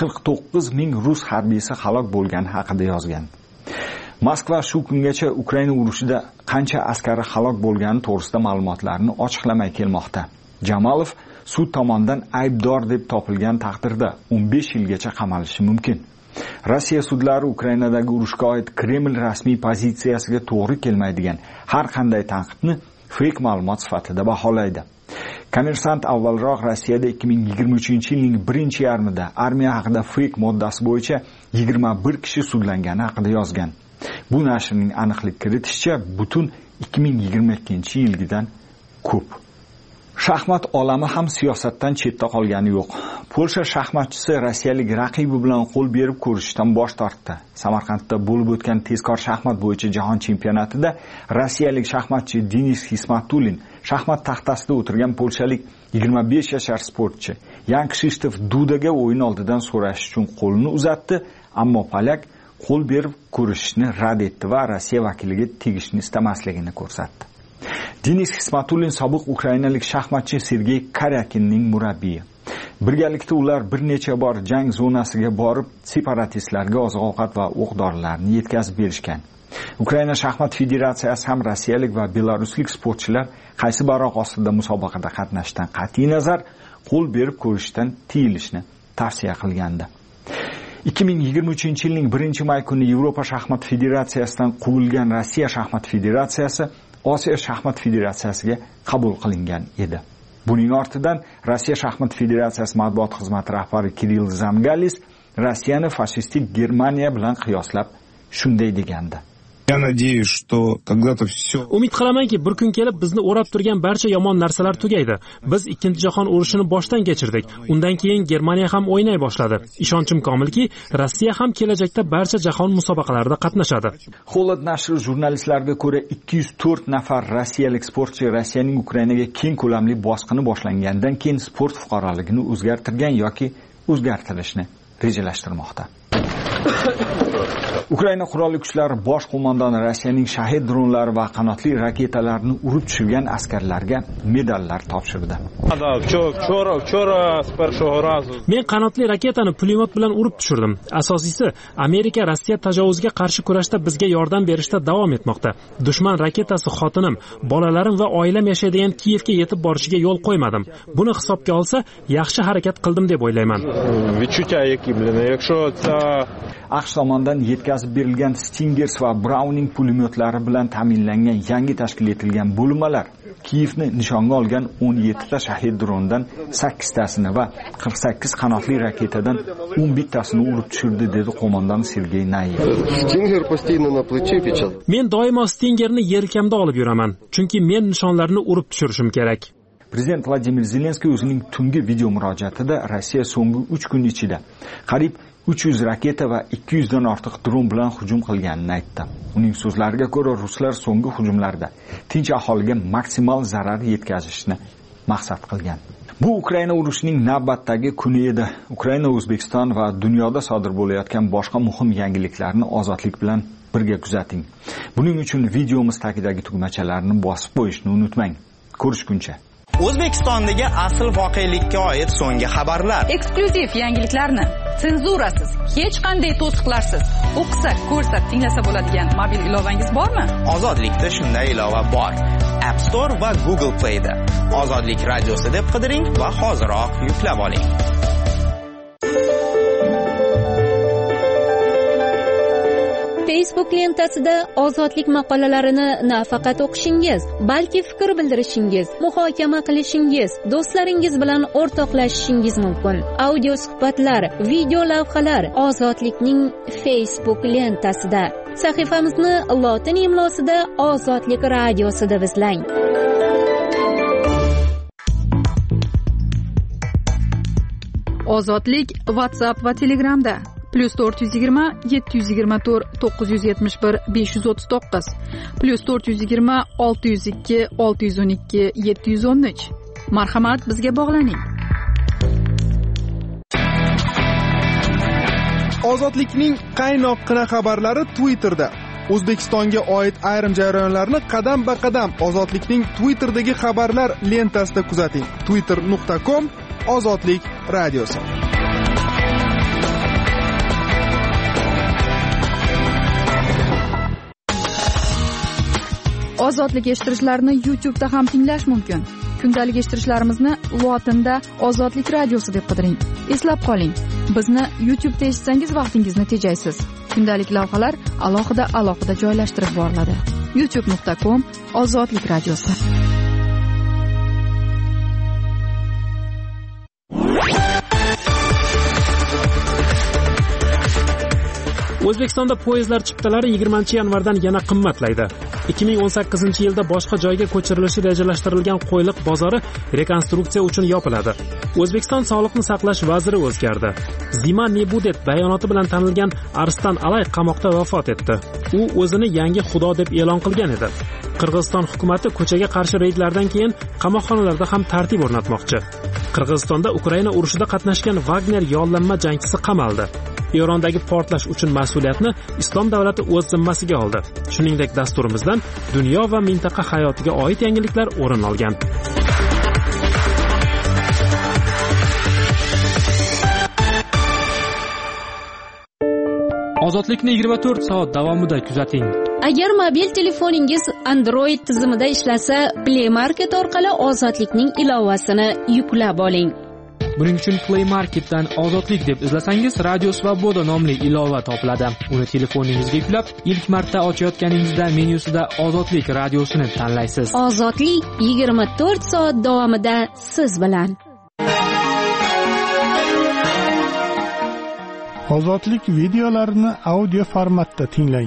S5: 49 ming rus harbiysi halok bo'lgani haqida yozgan. Moskva shu kungacha Ukraina urushida qancha askari halok bo'lgani to'g'risida ma'lumotlarni ochiqlamay kelmoqda. Jamalov sud tomonidan aybdor deb topilgan taqdirda 15 yilgacha qamalishi mumkin. Rossiya sudlari Ukrainadagi urushga oid Kreml rasmiy pozitsiyasiga to'g'ri kelmaydigan har qanday tanqidni fake ma'lumot sifatida baholaydi. Kommersant avvalroq Rossiyada 2023-yilning birinchi yarmida armiya haqida fake moddasi bo'yicha 21 kishi sudlangani haqida yozgan. Bu nashrning aniqlik kiritishicha butun 2022-yilgidan ko'p. Shaxmat olami ham siyosatdan chetda qolgani yo'q. Polsha shaxmatchisi rossiyalik raqibi bilan qo'l berib ko'rishishdan bosh tortdi. Samarqandda bo'lib o'tgan tezkor shaxmat bo'yicha jahon chempionatida rossiyalik shaxmatchi Denis Xismatulin shaxmat taxtasida o'tirgan polshalik 25 yashar sportchi Yan Krzysztof Dudaga o'yin oldidan so'rash uchun qo'lini uzatdi, ammo polyak qo'l berib ko'rishishni rad etdi va Rossiya vakiliga tegishni istamasligini ko'rsatdi. Denis Xismatulin sobiq ukrainalik shaxmatchi Sergey Karyakinning murabbiyi. Birgalikda ular bir necha bor jang zonasiga borib, separatistlarga oziq-ovqat va o'q-dorilarni yetkazib berishgan. Ukraina shaxmat federatsiyasi ham rossiyalik va belaruslik sportchilar qaysi baroq ostida musobaqada qatnashdan qat'iy nazar qo'l berib ko'rishdan tiyilishni tavsiya qilgandi. 2023-yilning 1-may kuni Yevropa shaxmat federatsiyasidan quvilgan Rossiya shaxmat federatsiyasi Osiyo shaxmat federatsiyasiga qabul qilingan edi. Buning ortidan Rossiya shaxmat federatsiyasi matbuot xizmati rahbari Kirill Zamgalis Rossiyani fashistik Germaniya bilan qiyoslab shunday degandi.
S1: Umid qilamanki, bir kun kelib bizni o'rab turgan barcha yomon narsalar tugaydi. Biz Ikkinchi jahon urushini boshdan kechirdik. Undan keyin Germaniya ham o'ynay boshladi. Ishonchim komilki, Rossiya ham kelajakda barcha jahon musobaqalarida qatnashadi.
S5: Xolod nashri jurnalistlarga ko'ra 204 nafar rossiyalik sportchi Rossiyaning Ukrainaga keng ko'lamli bosqini boshlangandan keyin sport fuqaroligini o'zgartirgan yoki o'zgartirishni rejalashtirmoqda. Ukraina qurolli kuchlari bosh qo'mondoni Rossiyaning shahid dronlari va qanotli raketalarni urib tushirgan askarlarga medallar topshirdi.
S1: Men qanotli raketani pulemyot bilan urib tushirdim. Asosiysi, Amerika Rossiya tajovuziga qarshi kurashda bizga yordam berishda davom etmoqda. Dushman raketasi xotinim, bolalarim va oilam yashaydigan Kiyevga yetib borishiga yo'l qo'ymadim. Buni hisobga olsa, yaxshi harakat qildim deb o'ylayman.
S5: AQSh tomonidan yetkazib berilgan Stingers va Browning pulemyotlari bilan ta'minlangan yangi tashkil etilgan bo'linmalar Kiyevni nishonga olgan 17 ta shahid drondan 8 tasini va 48 qanotli raketadan 11 tasini urib tushirdi, dedi qo'mondon Sergey Nayev.
S1: Men doimo Stingerni yelkamda olib yuraman, chunki men nishonlarni urib tushirishim kerak.
S5: Prezident Vladimir Zelenskiy o'zining tungi video murojaatida Rossiya so'nggi 3 kun ichida qariyb 300 raketa va 200 dan ortiq dron bilan hujum qilganini aytdi. Uning so'zlariga ko'ra, ruslar so'nggi hujumlarda tinch aholiga maksimal zarar yetkazishni maqsad qilgan. Bu Ukraina urushining navbatdagi kuni edi. Ukraina, O'zbekiston va dunyoda sodir bo'layotgan boshqa muhim yangiliklarni ozodlik bilan birga kuzating. Buning uchun videomiz tagidagi tugmachalarni bosib qo'yishni unutmang. Ko'rishguncha.
S8: O'zbekistondagi asl voqelikka oid so'nggi xabarlar,
S2: eksklyuziv yangiliklarni senzurasiz, hech qanday to'siqlarsiz o'qisa, ko'rsa, tinglasa bo'ladigan mobil ilovangiz bormi?
S8: Ozodlikda shunday ilova bor. App Store va Google Play'da Ozodlik radiosi deb qidiring va hoziroq yuklab oling.
S9: Facebook lentasida ozodlik maqolalarini nafaqat o'qishingiz, balki fikr bildirishingiz, muhokama qilishingiz, do'stlaringiz bilan o'rtoqlashishingiz mumkin. Audio suhbatlar, video lavhalar ozodlikning Facebook lentasida. Sahifamizni lotin imlosida Ozodlik radiosi deb izlang.
S2: Ozodlik WhatsApp va Telegramda. +420 724 971 539 +420 602 612 713. Marhamat, bizga bog'laning.
S3: Ozodlikning qaynoqqina xabarlari Twitterda. O'zbekistonga oid ayrim jarayonlarni qadam-ba-qadam Ozodlikning Twitterdagi xabarlar lentasida kuzating. twitter.com Ozodlik radiosi.
S2: Ozodlik eshittirishlarni YouTube'da ham tinglash mumkin. Kundalik eshittirishlarimizni lotinda Ozodlik radiosi deb qidiring. Eslab qoling, bizni YouTube'da eshitsangiz vaqtingizni tejaysiz. Kundalik lavhalar alohida joylashtirib boriladi. youtube.com Ozodlik radiosi.
S1: O'zbekistonda poyezdlar chiptalari 20-yanvardan yana qimmatlaydi. 2018-yilda boshqa joyga ko'chirilishi rejalashtirilgan Qo'yliq bozori rekonstruksiya uchun yopiladi. O'zbekiston Sog'liqni saqlash vaziri o'zgardi. Zima Nebudet bayonoti bilan tanilgan Arstan Alay qamoqda vafot etdi. U o'zini yangi xudo deb e'lon qilgan edi. Qirg'iziston hukumatı ko'chaga qarshi reydlardan keyin qamoqxonalarda ham tartib o'rnatmoqchi. Qirg'izistonda Ukraina urushida qatnashgan Wagner yollanma jangchisi qamaldi. Erondagi portlash uchun mas'uliyatni Islom davlati o'z zimmasiga oldi. Shuningdek, dasturimizdan dunyo va mintaqa hayotiga oid yangiliklar o'rin olgan.
S10: Ozodlikni 24 soat davomida kuzating.
S9: Agar mobil telefoningiz Android tizimida ishlasa, Play Market orqali Ozodlikning ilovasini yuklab oling.
S10: Buning uchun Play Marketdan Ozodlik deb izlasangiz, Radio Svoboda nomli ilova topiladi. Uni telefoningizga yuklab, ilk marta ochayotganingizda menyusida Ozodlik radiosini tanlaysiz.
S9: Ozodlik 24 soat davomida siz bilan.
S4: Ozodlik videolarini audio formatda tinglang.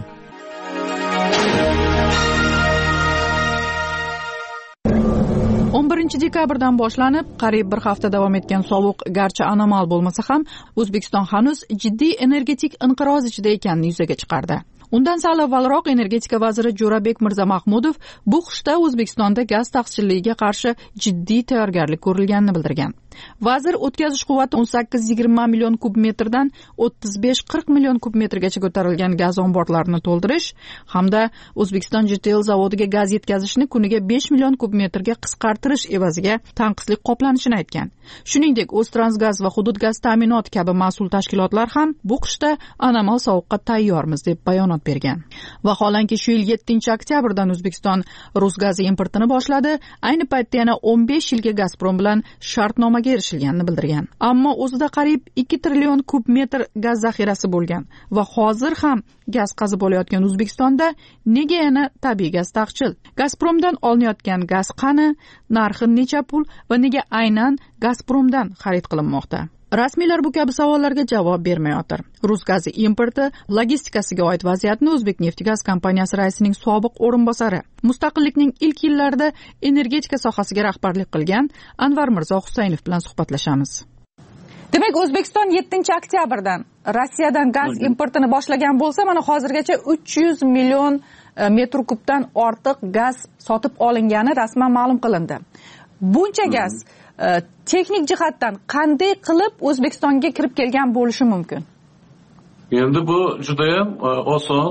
S2: Dekabrdan boshlanib qariyb bir hafta davom etgan sovuq garchi anomal bo'lmasa ham O'zbekiston hanuz jiddiy energetik inqiroz ichida ekanini yuzaga chiqardi. Undan sal avvalroq energetika vaziri Jo'rabek Mirzamahmudov bu qishda O'zbekistonda gaz taqchilligiga qarshi jiddiy tayyorgarlik ko'rilganini bildirgan. Vazir o'tkazish quvvati 18-20 million kub metrdan 35-40 million kub metrgacha ko'tarilgan gaz omborlarini to'ldirish hamda O'zbekiston JTL zavodiga gaz yetkazishni kuniga 5 million kub metrga qisqartirish evaziga tanqislik qoplanishini aytgan. Shuningdek, O'ztransgaz va Hudud gaz ta'minoti kabi mas'ul tashkilotlar ham bu qishda anomal sovuqqa tayyormiz deb bayonot bergan. Vaholanki shu yil 7-oktyabrdan O'zbekiston rus gazi importini boshladi. Ayni paytda yana 15 yilga Gazprom bilan shartnoma erishilganini bildirgan. Ammo o'zida qariyb 2 trillion kub metr gaz zaxirasi bo'lgan va hozir ham gaz qazib olayotgan O'zbekistonda nega yana tabiiy gaz taqchil? Gazpromdan olinayotgan gaz qani, narxi necha pul va nega aynan Gazpromdan xarid qilinmoqda? Rasmiylar bu kabi savollarga javob bermayotir. Rus gazi importi logistikasiga oid vaziyatni O'zbekneftgaz kompaniyasi raisining sobiq o'rinbosari, mustaqillikning ilk yillarida energetika sohasiga rahbarlik qilgan Anvar Mirzo Husaynov bilan suhbatlashamiz. Demak, O'zbekiston 7-oktyabrdan Rossiyadan gaz importini boshlagan bo'lsa, mana hozirgacha 300 million metr kubdan ortiq gaz sotib olingani rasman ma'lum qilindi. Buncha gaz texnik jihatdan qanday qilib O'zbekistonga kirib kelgan bo'lishi mumkin?
S11: Endi bu juda ham oson.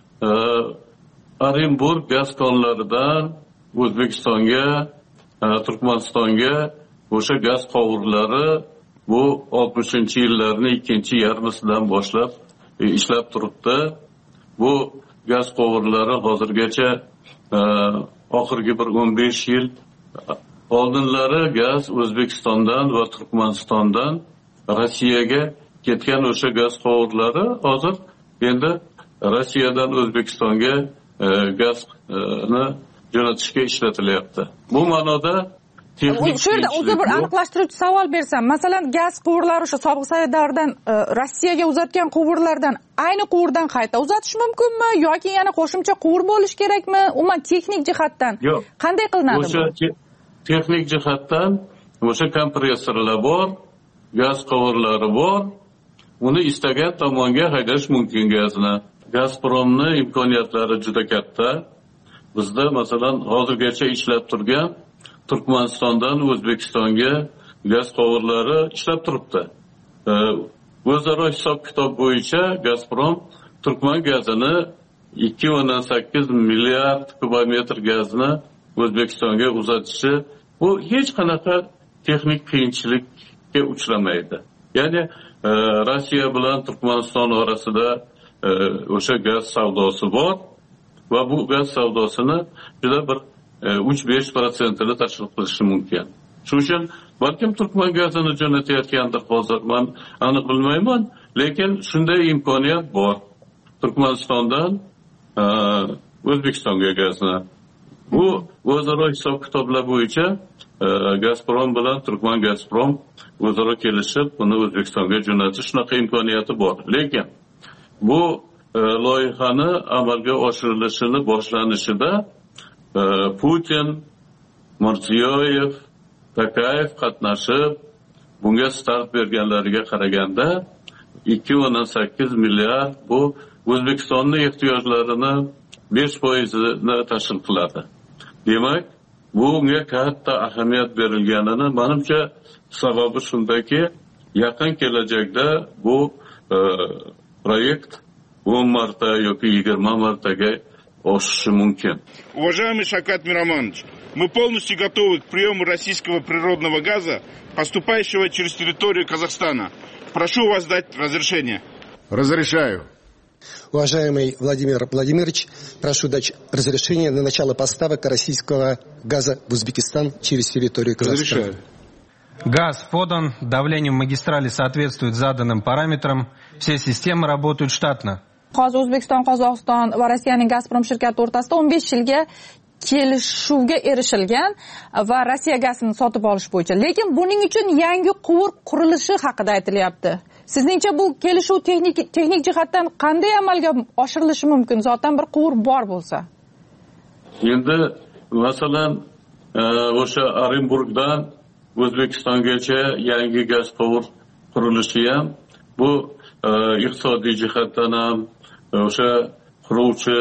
S11: Orenburg gaz konlaridan O'zbekistonga, Turkmanistonga o'sha gaz qovurlari bu 60-yillarning ikkinchi yarmisidan boshlab ishlab turibdi. Bu gaz qovurlari hozirgacha oxirgi bir 15 yil oldinlari gaz O'zbekistondan va Turkmanistondan Rossiyaga ketgan o'sha gaz qovurlari hozir endi Rossiyadan O'zbekistonga gazni jo'natishga ishlatilyapti. Bu ma'noda
S2: shu yerda o'zi bir aniqlashtiruvchi savol bersam, masalan, gaz quvurlari o'sha sobiq Sovet davridan Rossiyaga uzatgan quvurlardan ayni quvurdan qayta uzatish mumkinmi yoki yana qo'shimcha quvur bo'lish kerakmi? Umuman texnik jihatdan qanday qilinadi bu?
S11: Texnik jihatdan o'sha kompressorlar bor, gaz quvurlari bor. uni istagan tomonga haydash mumkin gazni. Gazpromning imkoniyatlari juda katta. Bizda masalan hozirgacha ishlab turgan Turkmanistondan O'zbekistonga gaz quvurlari ishlab turibdi. O'zaro hisob-kitob bo'yicha Gazprom Turkman gazini 2.8 milliard kubometr gazni O'zbekistonga uzatishi bu hech qanaqa texnik qiyinchilikka uchramaydi. Ya'ni Rossiya bilan Turkmaniston orasida o'sha gaz savdosi bor va bu gaz savdosini juda bir 3-5% tashkil qilishi mumkin. Shuning uchun balkim Turkman gazini jo'natayotgandir hozir, men aniq bilmayman, lekin shunday imkoniyat bor. Turkmanistondan O'zbekistonga gazni. Bu o'zaro hisob-kitoblar bo'yicha Gazprom bilan Turkman Gazprom o'zaro kelishib, buni O'zbekistonga jo'natish shunaqa imkoniyati bor. Lekin bu loyihani amalga oshirilishini boshlanishida Putin, Mirziyoyev, Takayev qatnashib, bunga start berganlariga qaraganda 2.8 milliard bu O'zbekistonning ehtiyojlarini 5%ni tashkil qiladi. Demak, bunga katta ahamiyat berilganini menimcha sababi shundaki, yaqin kelajakda bu proyekt 10 marta yoki 20 martaga oshishi mumkin.
S12: Уважаемый Шавкат Миромонович, мы полностью готовы к приему российского природного газа, поступающего через территорию Казахстана. Прошу вас дать разрешение.
S13: Разрешаю. Уважаемый Владимир Владимирович, прошу дать разрешение на начало поставок российского газа в Узбекистан через территорию Казахстана.
S12: Разрешаю.
S14: Газ подан, давление в магистрали соответствует заданным параметрам, все системы работают штатно.
S2: Hozir O'zbekiston, Qozog'iston va Rossiyaning Gazprom shirkati o'rtasida 15 yilga kelishuvga erishilgan va Rossiya gazini sotib olish bo'yicha. Lekin buning uchun yangi quvur qurilishi haqida aytilyapti. Sizningcha bu kelishuv texnik jihatdan qanday amalga oshirilishi mumkin? Zotan bir quvur bor bo'lsa.
S11: Endi masalan o'sha Orenburgdan O'zbekistongacha yangi gaz quvur qurilishi ham bu iqtisodiy jihatdan ham o'sha quruvchi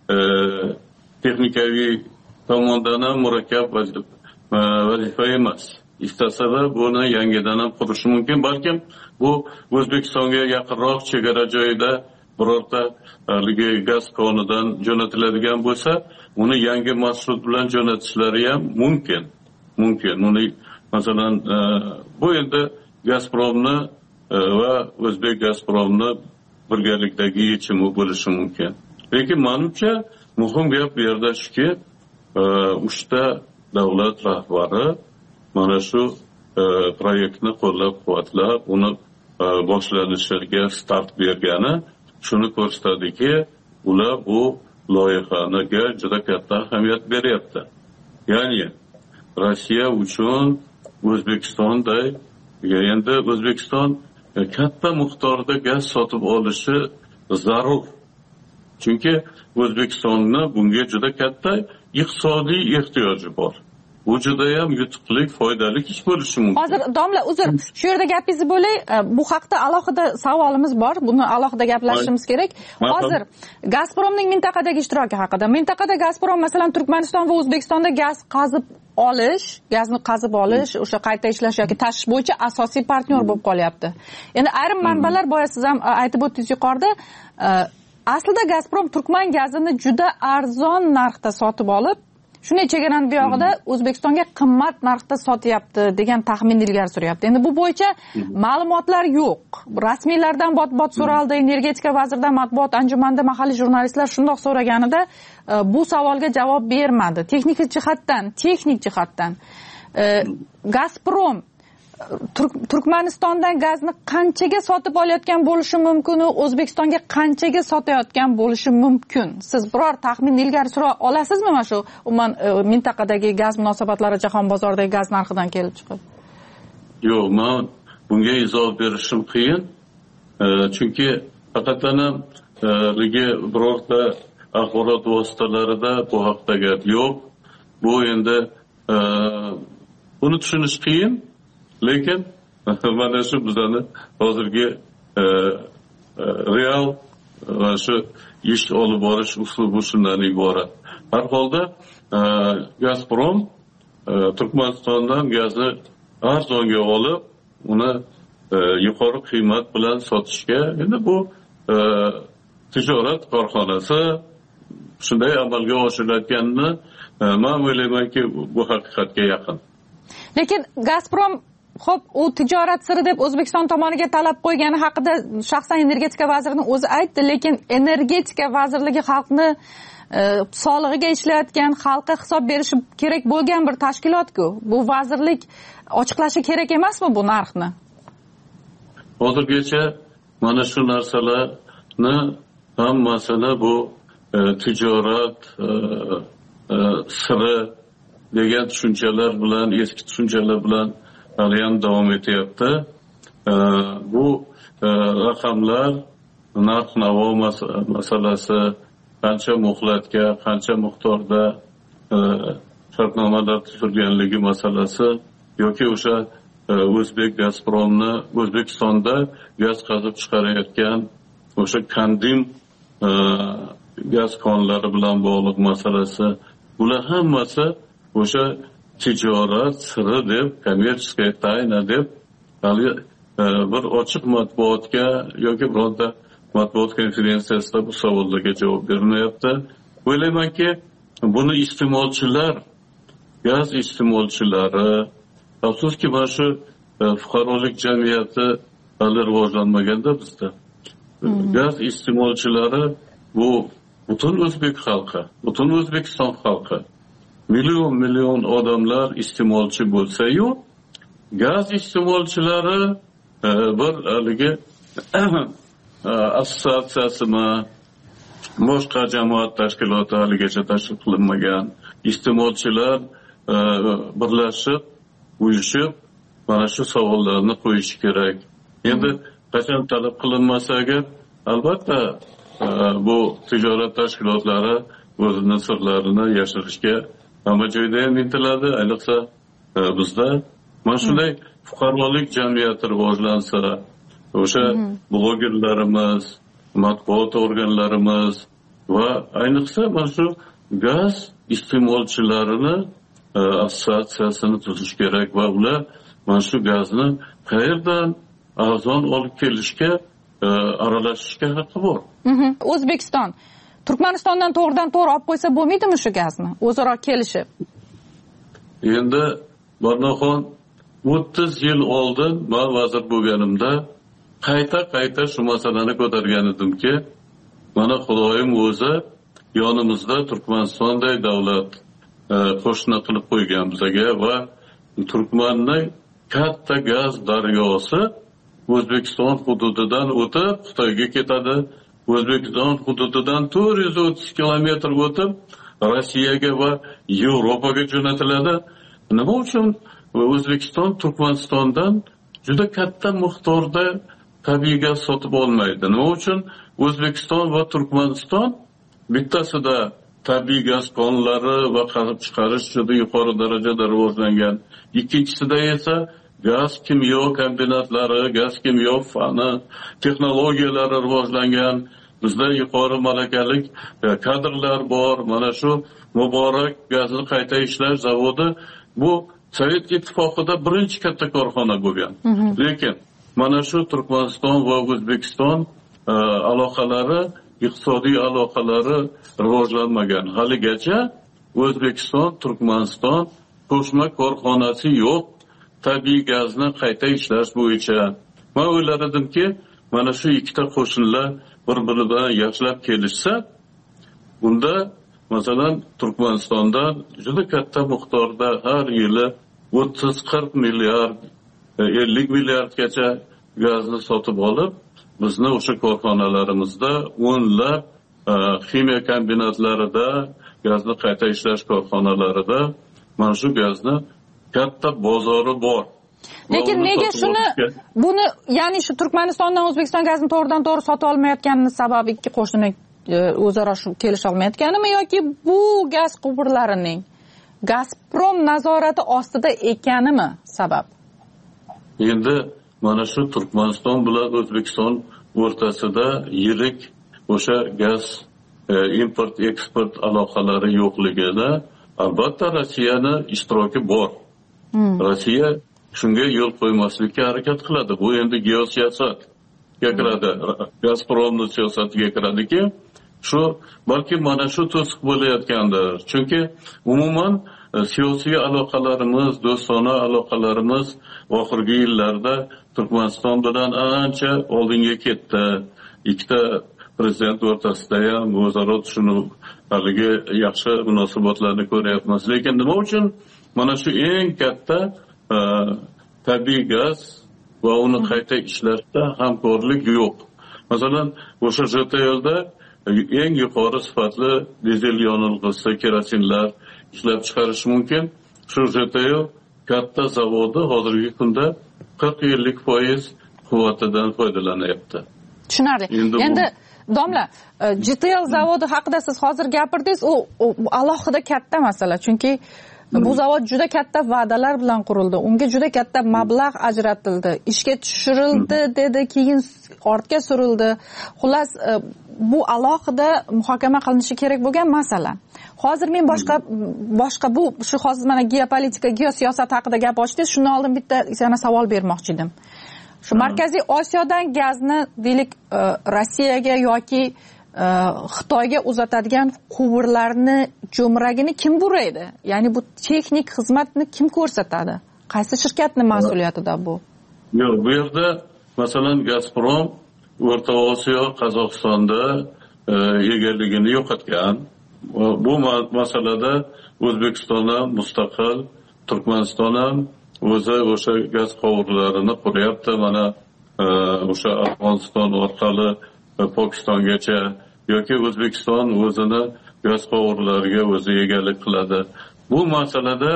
S11: texnikaviy tomondan ham murakkab vazifa emas. Istasalar buni yangidan ham qurishi mumkin. Balkim bu O'zbekistonga yaqinroq chegara joyida birorta gaz konidan jo'natiladigan bo'lsa, uni yangi marshrut bilan jo'natishlari ham mumkin. Uni masalan bu endi Gazpromni va O'zbek Gazpromni birgalikdagi yechimi bo'lishi mumkin. Lekin menimcha muhim gap bu yerda shuki, uchta davlat rahbari mana shu proyektni qo'llab-quvvatlab, uni boshlanishiga start bergani shuni ko'rsatadiki, ular bu loyihaga juda katta ahamiyat beryapti. Ya'ni Rossiya uchun O'zbekistonday, endi O'zbekiston katta miqdorda gaz sotib olishi zarur. Chunki O'zbekistonning bunga juda katta iqtisodiy ehtiyoji bor. Bu juda ham yutuqli, foydali ish bo'lishi mumkin.
S2: Hozir domla, uzr, shu yerda gapingizni bo'lay. Bu haqda alohida savolimiz bor. Buni alohida gaplashishimiz kerak. Hozir Gazpromning mintaqadagi ishtiroki haqida. Mintaqada Gazprom masalan Turkmaniston va O'zbekistonda gazni qazib olish, o'sha qayta ishlash yoki tashish bo'yicha asosiy partnyor bo'lib qolyapti. Endi ayrim manbalar boya siz ham aytib o'tdingiz yuqorida, aslida Gazprom Turkman gazini juda arzon narxda sotib olib, shunday chegarani buyog'ida O'zbekistonga qimmat narxda sotyapti degan taxmin ilgari suryapti. Endi bu bo'yicha ma'lumotlar yo'q. Rasmiylardan bot so'raldi, energetika vaziridan matbuot anjumanida mahalliy jurnalistlar shundoq so'raganida bu savolga javob bermadi. Texnik jihatdan Gazprom Turkmanistondan gazni qanchaga sotib olayotgan bo'lishi mumkin, O'zbekistonga qanchaga sotayotgan bo'lishi mumkin? Siz biror taxmin ilgari sura olasizmi mana shu umuman mintaqadagi gaz munosabatlari jahon bozoridagi gaz narxidan kelib chiqib?
S11: Yo'q, men bunga izoh berishim qiyin. Chunki faqatgina birorta axborot vositalarida bu haqda gap yo'q. Bu endi buni tushunish qiyin. Lekin mana shu bizning hozirgi real va shu ish olib borish uslubi shundan iborat. Har holda Gazprom Turkmanistondan gazni arzonga olib, uni yuqori qiymat bilan sotishga, endi bu tijorat korxonasi shunday amalga oshirayotganini men o'ylaymanki, bu haqiqatga yaqin.
S2: Lekin Gazprom xo'p, u tijorat siri deb O'zbekiston tomoniga talab qo'ygani haqida shaxsan energetika vazirining o'zi aytdi, lekin energetika vazirligi xalqni solig'iga ishlayotgan, xalqqa hisob berishi kerak bo'lgan bir tashkilot-ku. Bu vazirlik ochiqlashi kerak emasmi bu narxni?
S11: Hozirgacha mana shu narsalarni hammasini bu tijorat siri degan tushunchalar bilan, eski tushunchalar bilan haliyam davom etyapti. Bu raqamlar, narx-navo masalasi, qancha muhlatga, qancha miqdorda shartnomalar tuzilganligi masalasi yoki o'sha O'zbek Gazpromni O'zbekistonda gaz qazib chiqarayotgan o'sha Kandim gaz konlari bilan bog'liq masalasi, bular hammasi o'sha tijorat siri deb, kommersiya tayna deb bir ochiq matbuotga yoki bironta matbuot konferensiyasida bu savollarga javob berilmayapti. O'ylaymanki, buni iste'molchilar, gaz iste'molchilari, afsuski mana shu fuqarolik jamiyati hali rivojlanmaganda bizda. Gaz iste'molchilari bu butun o'zbek xalqi, butun O'zbekiston xalqi. Million odamlar iste'molchi bo'lsa-yu, gaz iste'molchilari bir haligi assotsiatsiyasimi, boshqa jamoat tashkiloti haligacha tashkil qilinmagan. Iste'molchilar birlashib, uyushib, mana shu savollarni qo'yishi kerak. Endi qachon talab qilinmasa agar, albatta bu tijorat tashkilotlari o'zini sirlarini yashirishga hamma joyda ham intiladi. Ayniqsa bizda mana shunday fuqarolik jamiyati rivojlansa, o'sha blogerlarimiz, matbuot organlarimiz va ayniqsa mana shu gaz iste'molchilarini assotsiatsiyasini tuzish kerak va ular mana shu gazni qayerdan arzon olib kelishga aralashishga haqqi bor.
S2: O'zbekiston Turkmanistondan to'g'ridan-to'g'ri olib qo'ysa bo'lmaydimi shu gazni? O'zaro kelishib.
S11: Endi Barnoxon 30 yil oldin men vazir bo'lganimda qayta shu masalani ko'targan edimki, mana Xudoyim o'zi yonimizda Turkmanistonday davlat qo'shni qilib qo'ygan bizga va Turkmanning katta gaz daryosi O'zbekiston hududidan o'tib Xitoyga ketadi. O'zbekiston hududidan 430 kilometr o'tib Rossiyaga va Yevropaga jo'natiladi. Nima uchun O'zbekiston Turkmanistondan juda katta miqdorda tabiiy gaz sotib olmaydi? Nima uchun O'zbekiston va Turkmaniston bittasida tabiiy gaz konlari va qazib chiqarish juda yuqori darajada rivojlangan, ikkinchisida esa gaz kimyo kombinatlari, gaz kimyo fani, texnologiyalari rivojlangan. Bizda yuqori malakali kadrlar bor. Mana shu Muborak gazni qayta ishlash zavodi bu Sovet ittifoqida birinchi katta korxona bo'lgan. Lekin mana shu Turkmaniston va O'zbekiston aloqalari, iqtisodiy aloqalari rivojlanmagan. Haligacha O'zbekiston, Turkmaniston qo'shma korxonasi yo'q tabiiy gazni qayta ishlash bo'yicha. Men o'ylar edimki, mana shu ikkita qo'shinlar bir-biri bilan yaxshilab kelishsa, bunda masalan Turkmanistondan juda katta miqdorda har yili 30-40 milliard, 50 milliardgacha gazni sotib olib, bizni o'sha korxonalarimizda o'nlab ximiya kombinatlarida, gazni qayta ishlash korxonalarida mana shu gazni katta bozori bor.
S2: Lekin nega buni, ya'ni shu Turkmanistondan O'zbekiston gazni to'g'ridan-to'g'ri sotib olmayotganini sababi ikki qo'shni o'zaro kelisha olmayotganimi yoki bu gaz quvurlarining Gazprom nazorati ostida ekanimi sabab?
S11: Endi mana shu Turkmaniston bilan O'zbekiston o'rtasida yirik o'sha gaz import eksport aloqalari yo'qligida albatta Rossiyani ishtiroki bor. Rossiya shunga yo'l qo'ymaslikka harakat qiladi. Bu endi geosiyosatga kiradi, Gazpromning siyosatiga kiradiki, shu balki mana shu to'siq bo'layotgandir. Chunki umuman siyosiy aloqalarimiz, do'stona aloqalarimiz oxirgi yillarda Turkmaniston bilan ancha oldinga ketdi. Ikkita prezident o'rtasida ham o'zaro tushunib, haligi yaxshi munosabatlarni ko'ryapmiz. Lekin nima uchun mana shu eng katta tabiiy gaz va uni qayta ishlashda hamkorlik yo'q? Masalan, o'sha JTLda eng yuqori sifatli dizel yonilg'isi, kerosinlar ishlab chiqarish mumkin. Shu JTL katta zavodi hozirgi kunda 40-50% quvvatidan foydalanyapti.
S2: Tushunarli. Endi domla, JTL zavodi haqida siz hozir gapirdingiz, u alohida katta masala, chunki bu zavod juda katta va'dalar bilan qurildi. Unga juda katta mablag' ajratildi. Ishga tushirildi dedi, keyin ortga surildi. Xullas, bu alohida muhokama qilinishi kerak bo'lgan masala. Hozir men boshqa bu shu hozir mana geopolitika, geosiyosat haqida gap ochdingiz. Shundan oldin bitta yana savol bermoqchi edim. Shu Markaziy Osiyodan gazni deylik Rossiyaga yoki Xitoyga uzatadigan quvurlarni jo'mragini kim buraydi? Ya'ni bu texnik xizmatni kim ko'rsatadi? Qaysi shirkatning mas'uliyatida bu?
S11: Yo'q, bu yerda masalan Gazprom O'rta Osiyo, Qozog'istonda egalligini yo'qotgan. Bu masalada O'zbekiston ham mustaqil, Turkmaniston ham o'zi o'sha gaz quvurlarini quryapti. Mana o'sha Afg'oniston orqali Pokistongacha yoki O'zbekiston o'zini gaz quvurlariga o'zi egalik qiladi. Bu masalada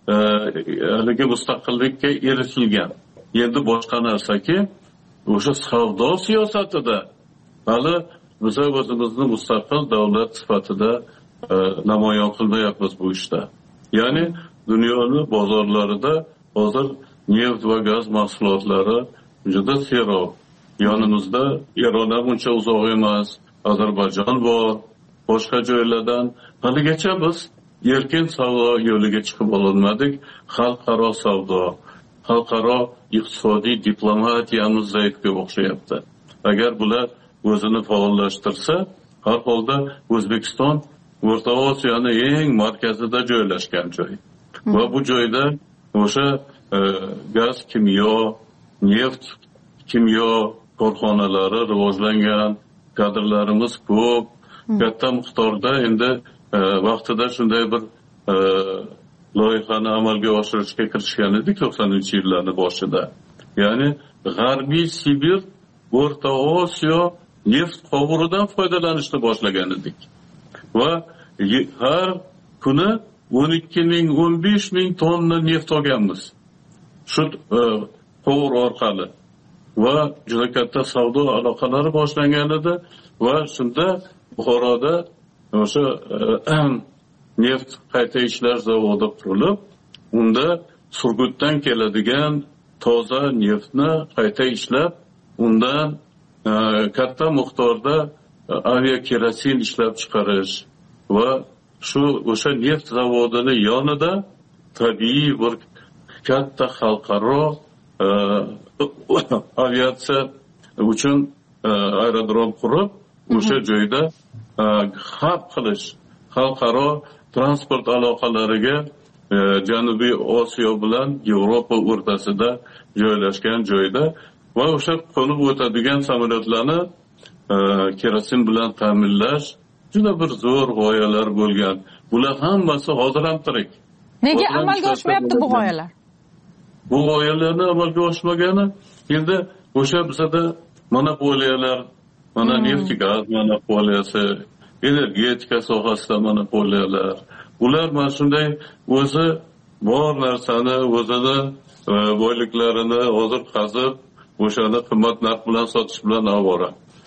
S11: haligi mustaqillikka erishilgan. Endi boshqa narsaki, o'sha savdo siyosatida hali biz o'zimizni mustaqil davlat sifatida namoyon qilmayapmiz bu ishda. Ya'ni dunyoni bozorlarida hozir neft va gaz mahsulotlari juda serob. Yonimizda Eron ham uncha uzoq emas, Ozarbayjon bor, boshqa joylardan haligacha biz erkin savdo yo'liga chiqib ololmadik. Xalqaro savdo, xalqaro iqtisodiy diplomatiyamiz zaifga o'xshayapti. Agar bular o'zini faollashtirsa, har holda O'zbekiston O'rta Osiyoni eng markazida joylashgan joy. Va bu joyda o'sha gaz, kimyo, neft, kimyo korxonalari rivojlangan, kadrlarimiz ko'p, katta miqdorda endi vaqtida shunday bir loyihani amalga oshirishga kirishgan edik 90-yillarning boshida. Ya'ni G'arbiy Sibir, O'rta Osiyo neft qovuridan foydalanishni boshlagan edik. Va har kuni 12,000-15,000 tonna neft olganmiz. Shu qovur orqali. Va juda katta savdo aloqalari boshlangan edi va shunda Buxoroda o'sha neft qayta ishlash zavodi qurilib, unda Surgutdan keladigan toza neftni qayta ishlab, undan katta miqdorda aviakerosin ishlab chiqarish va shu o'sha neft zavodini yonida tabiiy bir katta xalqaro aviatsiya uchun aerodrom qurib, o'sha joyda hab qilish, xalqaro transport aloqalariga Janubiy Osiyo bilan Yevropa o'rtasida joylashgan joyda va o'sha qo'nib o'tadigan samolyotlarni kerosin bilan ta'minlash juda bir zo'r g'oyalar bo'lgan. Bular hammasi hozir ham tirik.
S2: Nega amalga oshmayapti bu g'oyalar?
S11: Bu g'oyalarni amalga oshmagani endi o'sha bizada monopoliyalar, mana neft gaz monopoliyasi, energetika sohasida monopoliyalar. Ular mana shunday o'zi bor narsani, o'zini boyliklarini hozir qazib, o'shani qimmat narx bilan sotish bilan avvora.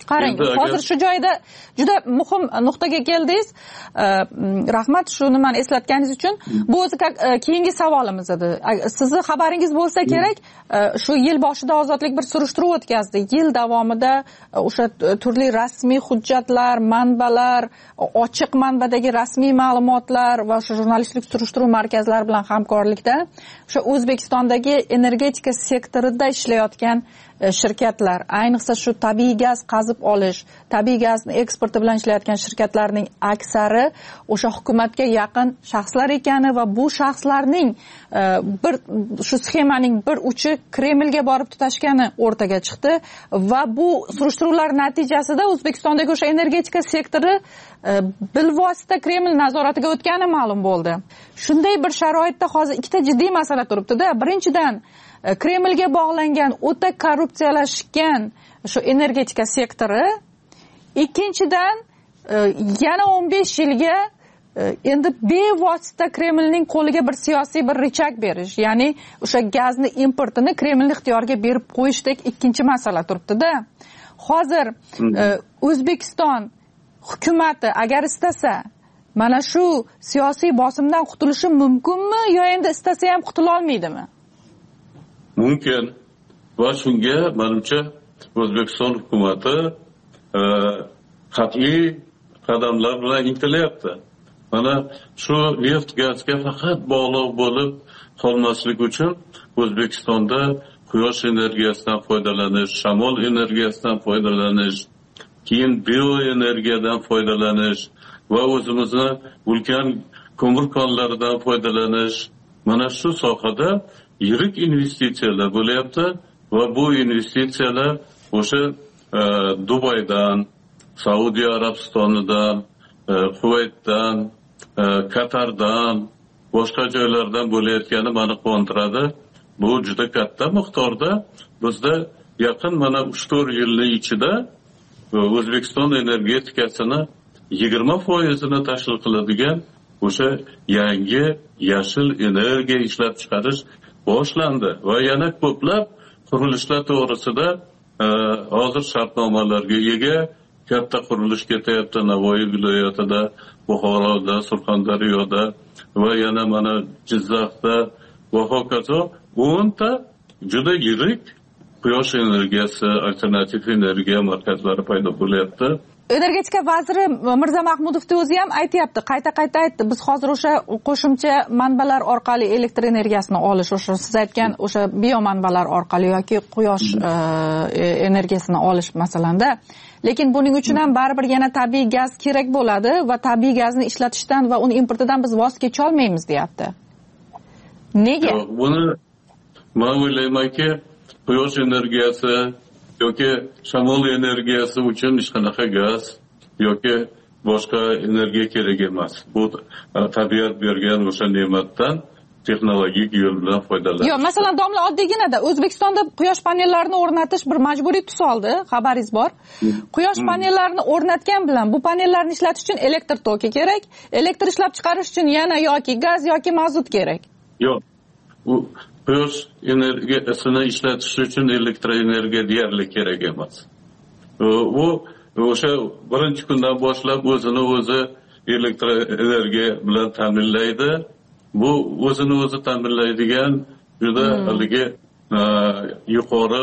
S2: qarang, hozir shu joyda juda muhim nuqtaga keldingiz. Rahmat shu nimani eslatganingiz uchun. Bu o'zi keyingi savolimiz edi. Sizni xabaringiz bo'lsa kerak, shu yil boshida Ozodlik bir surishtiruv o'tkazdi. Yil davomida o'sha turli rasmiy hujjatlar, manbalar, ochiq manbadagi rasmiy ma'lumotlar va o'sha jurnalistlik surishtiruv markazlari bilan hamkorlikda o'sha O'zbekistondagi energetika sektorida ishlayotgan shirkatlar, ayniqsa shu tabiiy gaz qazib olish, tabiiy gazni eksporti bilan ishlayotgan shirkatlarning aksari o'sha hukumatga yaqin shaxslar ekani va bu shaxslarning bir shu sxemaning bir uchi Kremlga borib tutashgani o'rtaga chiqdi va bu surishtiruvlar natijasida O'zbekistondagi o'sha energetika sektori bilvosita Kreml nazoratiga o'tgani ma'lum bo'ldi. Shunday bir sharoitda hozir ikkita jiddiy masala turibdi-da. Birinchidan, Kremlga bog'langan o'ta korrupsiyalashgan shu energetika sektori, ikkinchidan yana 15 yilga endi bevosita Kremlning qo'liga bir siyosiy bir richak berish, ya'ni o'sha gazni importini Kremlning ixtiyoriga berib qo'yishdek ikkinchi masala turibdi-da. Hozir O'zbekiston hukumati agar istasa mana shu siyosiy bosimdan qutulishi mumkinmi yo endi istasa ham qutula olmaydimi?
S11: Mumkin. Va shunga menimcha O'zbekiston hukumati qat'iy qadamlar bilan intilyapti. Mana shu neft gazga faqat bog'liq bo'lib qolmaslik uchun O'zbekistonda quyosh energiyasidan foydalanish, shamol energiyasidan foydalanish, keyin bioenergiyadan foydalanish va o'zimizni ulkan ko'mir konlaridan foydalanish. Mana shu sohada yirik investitsiyalar bo'lyapti va bu investitsiyalar o'sha Dubaydan, Saudiya Arabistonidan, Kuvaytdan, Qatardan, boshqa joylardan bo'layotgani meni quvontiradi. Bu juda katta miqdorda bizda yaqin mana 3-4 yilning ichida O'zbekiston energetikasini 20%ni tashkil qiladigan o'sha yangi yashil energiya ishlab chiqarish boshlandi va yana ko'plab qurilishlar to'g'risida hozir shartnomalarga ega katta qurilish ketyapti Navoiy viloyatida, Buxoroda, Surxondaryoda va yana mana Jizzaxda va hokazo 10 ta juda yirik quyosh energiyasi, alternativ energiya markazlari paydo bo'lyapti.
S2: Energetika vaziri Mirza Mahmudovni o'zi ham aytayapti, qayta aytdi. Biz hozir o'sha qo'shimcha manbalar orqali elektr energiyasini olish, o'sha siz aytgan o'sha biomanbalar orqali yoki quyosh energiyasini olish masalanda. Lekin buning uchun ham baribir yana tabiiy gaz kerak bo'ladi va tabiiy gazni ishlatishdan va uni importidan biz voz kecha olmaymiz, deyapti. Nega?
S11: Buni men o'ylaymanki, quyosh energiyasi yoki shamol energiyasi uchun hech qanaqa gaz yoki boshqa energiya kerak emas. Bu tabiat bergan o'sha ne'matdan texnologik yo'l bilan foydalanish.
S2: Yo'q, masalan, domla oddiyginada O'zbekistonda quyosh panellarini o'rnatish bir majburiy tus oldi, xabaringiz bor. Quyosh panellarini o'rnatgan bilan bu panellarni ishlatish uchun elektr toki kerak, elektr ishlab chiqarish uchun yana yoki gaz yoki mazut kerak.
S11: Yo'q. U quyosh energiyasini ishlatish uchun elektroenergiya deyarli kerak emas. U o'sha birinchi kundan boshlab o'zini o'zi elektroenergiya bilan ta'minlaydi. Bu o'zini o'zi ta'minlaydigan juda haligi yuqori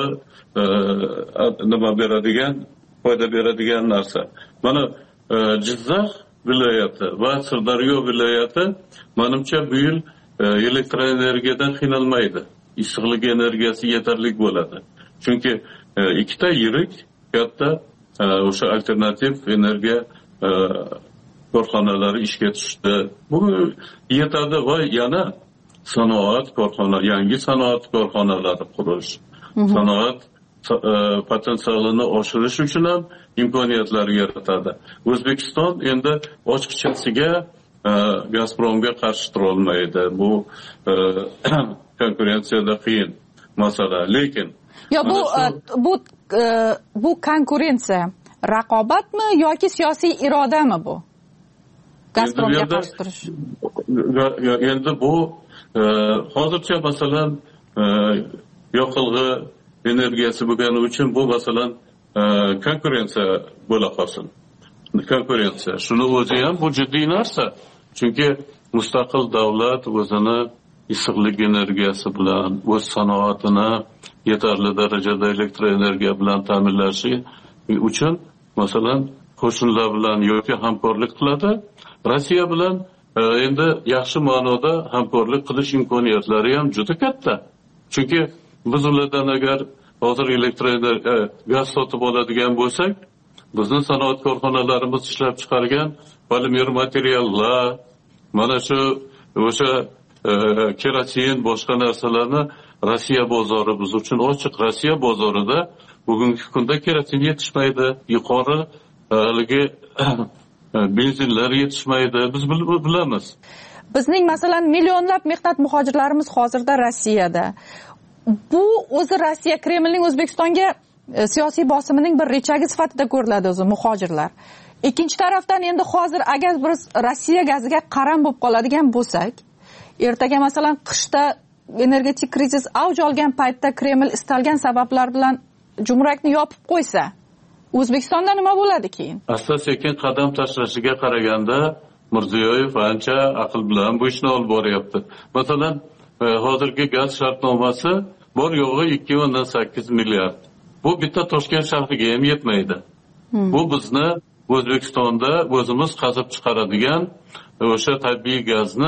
S11: nima beradigan, foyda beradigan narsa. Mana Jizzax viloyati va Sirdaryo viloyati menimcha bu yil elektroenergiyadan qiynalmaydi. Issiqlik energiyasi yetarli bo'ladi. Chunki ikkita yirik katta o'sha alternativ energiya korxonalari ishga tushdi. Bu yetadi va yana sanoat korxonalari, yangi sanoat korxonalari qurish, sanoat potensialini oshirish uchun ham imkoniyatlar yaratadi. O'zbekiston endi ochiqchasiga Gazpromga qarshi tura olmaydi. Bu konkurensiyada qiyin masala. Lekin
S2: bu konkurensiya raqobatmi yoki siyosiy irodami bu? Gazpromga qarshi turish.
S11: Endi bu hozircha masalan yoqilg'i energiyasi bo'lgani uchun bu masalan konkurensiya bo'la qolsin. Konkurensiya. Shuni o'zi ham bu jiddiy narsa. Chunki mustaqil davlat o'zini issiqlik energiyasi bilan, o'z sanoatini yetarli darajada elektr energiya bilan ta'minlashi uchun masalan qo'shnilar bilan yoki hamkorlik qiladi. Rossiya bilan endi yaxshi ma'noda hamkorlik qilish imkoniyatlari ham juda katta. Chunki biz ulardan agar hozir elektr gaz sotib oladigan bo'lsak, bizning sanoat korxonalarimiz ishlab chiqargan polimer materiallar, mana shu o'sha kerosin, boshqa narsalarni Rossiya bozori biz uchun ochiq. Rossiya bozorida bugungi kunda kerosin yetishmaydi, yuqori benzinlar yetishmaydi. Biz bilamiz.
S2: Bizning masalan millionlab mehnat muhojirlarimiz hozirda Rossiyada. Bu o'zi Rossiya Kremlning O'zbekistonga siyosiy bosimining bir rechagi sifatida ko'riladi o'zi muhojirlar. Ikkinchi tarafdan endi hozir agar biz Rossiya gaziga qaram bo'lib qoladigan bo'lsak, ertaga masalan qishda energetik krizis avj olgan paytda Kreml istalgan sabablar bilan jumrakni yopib qo'ysa, O'zbekistonda nima bo'ladi keyin?
S11: Asta-sekin qadam tashlashiga qaraganda Mirziyoyev ancha aql bilan bu ishni olib boryapti. Masalan, hozirgi gaz shartnomasi bor yo'g'i 2.8 milliard. Bu bitta Toshkent shahriga ham yetmaydi. Bu bizni O'zbekistonda o'zimiz qazib chiqaradigan o'sha tabiiy gazni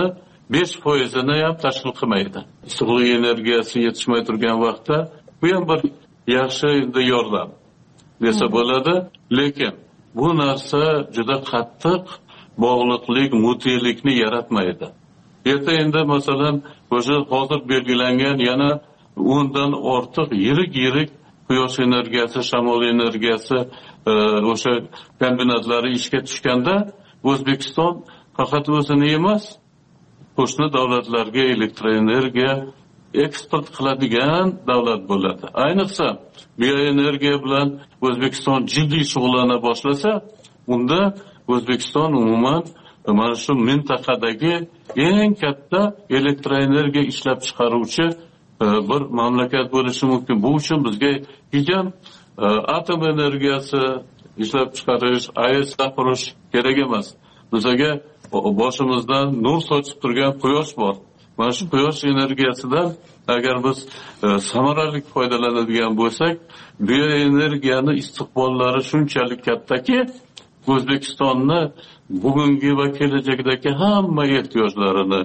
S11: 5%ni ham tashkil qilmaydi. Issiqlik energiyasi yetishmay turgan vaqtda bu ham bir yaxshi yordam desa bo'ladi, lekin bu narsa juda qattiq bog'liqlik, mutiylikni yaratmaydi. Erta endi masalan o'sha hozir belgilangan yana 10 dan ortiq yirik quyosh energiyasi, shamol energiyasi o'sha kombinatlari ishga tushganda O'zbekiston faqat o'zini emas, qo'shni davlatlarga elektr energiya eksport qiladigan davlat bo'ladi. Ayniqsa bioenergiya bilan O'zbekiston jiddiy shug'ullana boshlasa, unda O'zbekiston umuman mana shu mintaqadagi eng katta elektr energiya ishlab chiqaruvchi bir mamlakat bo'lishi mumkin. Bu uchun bizga hech atom energiyasi ishlab chiqarish, AES qurish kerak emas. Bizga boshimizdan nur sochib turgan quyosh bor. Mana shu quyosh energiyasidan agar biz samarali foydalanadigan bo'lsak, bioenergiyani istiqbollari shunchalik kattaki, O'zbekistonni bugungi va kelajakdagi hamma ehtiyojlarini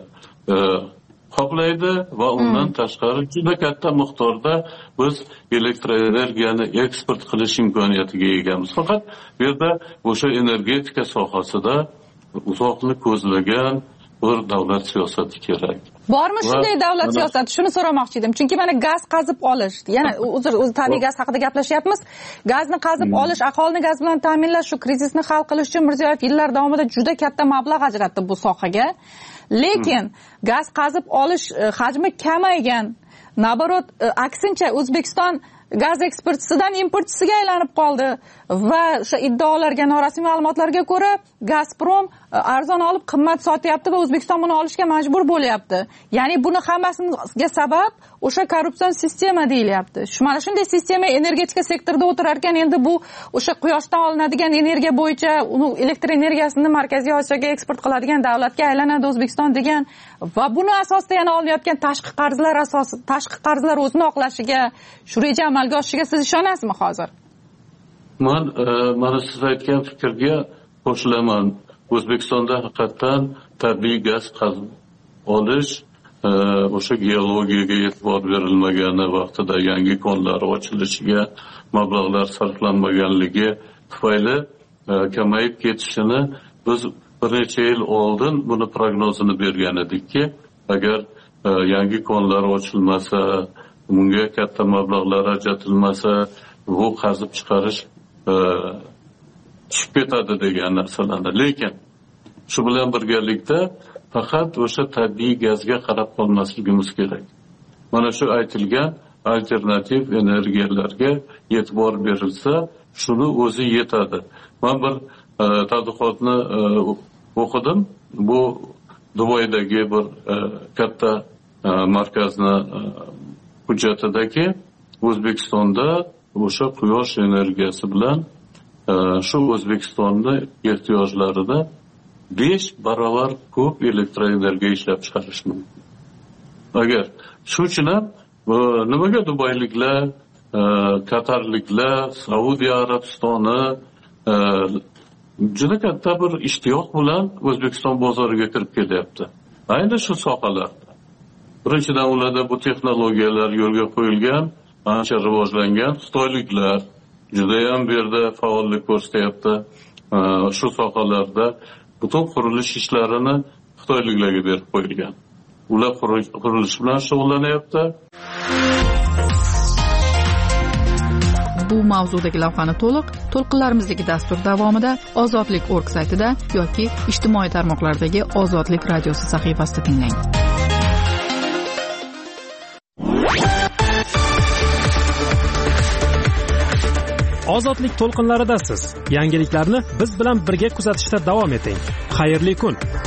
S11: qoplaydi va undan tashqari juda katta miqdorda biz elektr energiyani eksport qilish imkoniyatiga egamiz. Faqat bu yerda o'sha energetika sohasida uzoqni ko'zlagan bir davlat siyosati kerak.
S2: Bormi shunday davlat siyosati? Shuni so'ramoqchi edim. Chunki mana gaz qazib olish, yana o'zi tabiiy gaz haqida gaplashyapmiz. Gazni qazib olish, aholini gaz bilan ta'minlash, shu krizisni hal qilish uchun Mirziyoyev yillar davomida juda katta mablag' ajratdi bu sohaga. Lekin gaz qazib olish hajmi kamaygan. Naborot, aksincha O'zbekiston gaz eksportchisidan importchisiga aylanib qoldi va o'sha iddaolarga, norasmiy ma'lumotlarga ko'ra Gazprom arzon olib qimmat sotyapti va O'zbekiston buni olishga majbur bo'lyapti. Ya'ni buni hammasiga sabab o'sha korrupsion sistema deyilyapti. Mana shunday sistema energetika sektorida o'tirar ekan, endi bu o'sha quyoshdan olinadigan energiya bo'yicha uni elektr energiyasini Markaziy Osiyoga eksport qiladigan davlatga aylanadi O'zbekiston degan va buni asosida yana olinayotgan tashqi qarzlar o'zini oqlashiga, shu reja amalga oshishiga siz ishonasizmi hozir?
S11: Mana siz aytgan fikrga qo'shilaman. O'zbekistonda haqiqatan tabiiy gaz qazib olish, o'sha geologiyaga e'tibor berilmagani vaqtida yangi konlar ochilishiga mablag'lar sarflanmaganligi tufayli kamayib ketishini biz bir necha yil oldin buni prognozini bergan edikki, agar yangi konlar ochilmasa, bunga katta mablag'lar ajratilmasa, bu qazib chiqarish tushib ketadi degan narsalarni. Lekin shu bilan birgalikda faqat o'sha tabiiy gazga qarab qolmasligimiz kerak. Mana shu aytilgan alternativ energiyalarga e'tibor berilsa, shuni o'zi yetadi. Men bir tadqiqotni o'qidim. Bu Dubaydagi bir katta markazni hujjatidagi O'zbekistonda o'sha quyosh energiyasi bilan shu O'zbekistonni ehtiyojlarida 5 barobar ko'p elektroenergiya ishlab chiqarish mumkin. Agar shu uchun ham nimaga dubayliklar, qatarliklar, Saudiya Arabistoni juda katta bir ishtiyoq bilan O'zbekiston bozoriga kirib kelyapti. Ayni shu sohalarda. Birinchidan ularda bu texnologiyalar yo'lga qo'yilgan, ancha rivojlangan. Xitoyliklar juda ham bu yerda faollik ko'rsatyapti. Shu sohalarda butun qurilish ishlarini xitoyliklarga berib qo'yilgan. Ular qurilish bilan shug'ullanyapti.
S2: Bu mavzudagi lavhani to'lqinlarimizdagi dastur davomida Ozodlik.org saytida yoki ijtimoiy tarmoqlardagi Ozodlik radiosi sahifasida tinglang.
S1: Ozodlik to'lqinlaridasiz. Yangiliklarni biz bilan birga kuzatishda davom eting. Xayrli kun.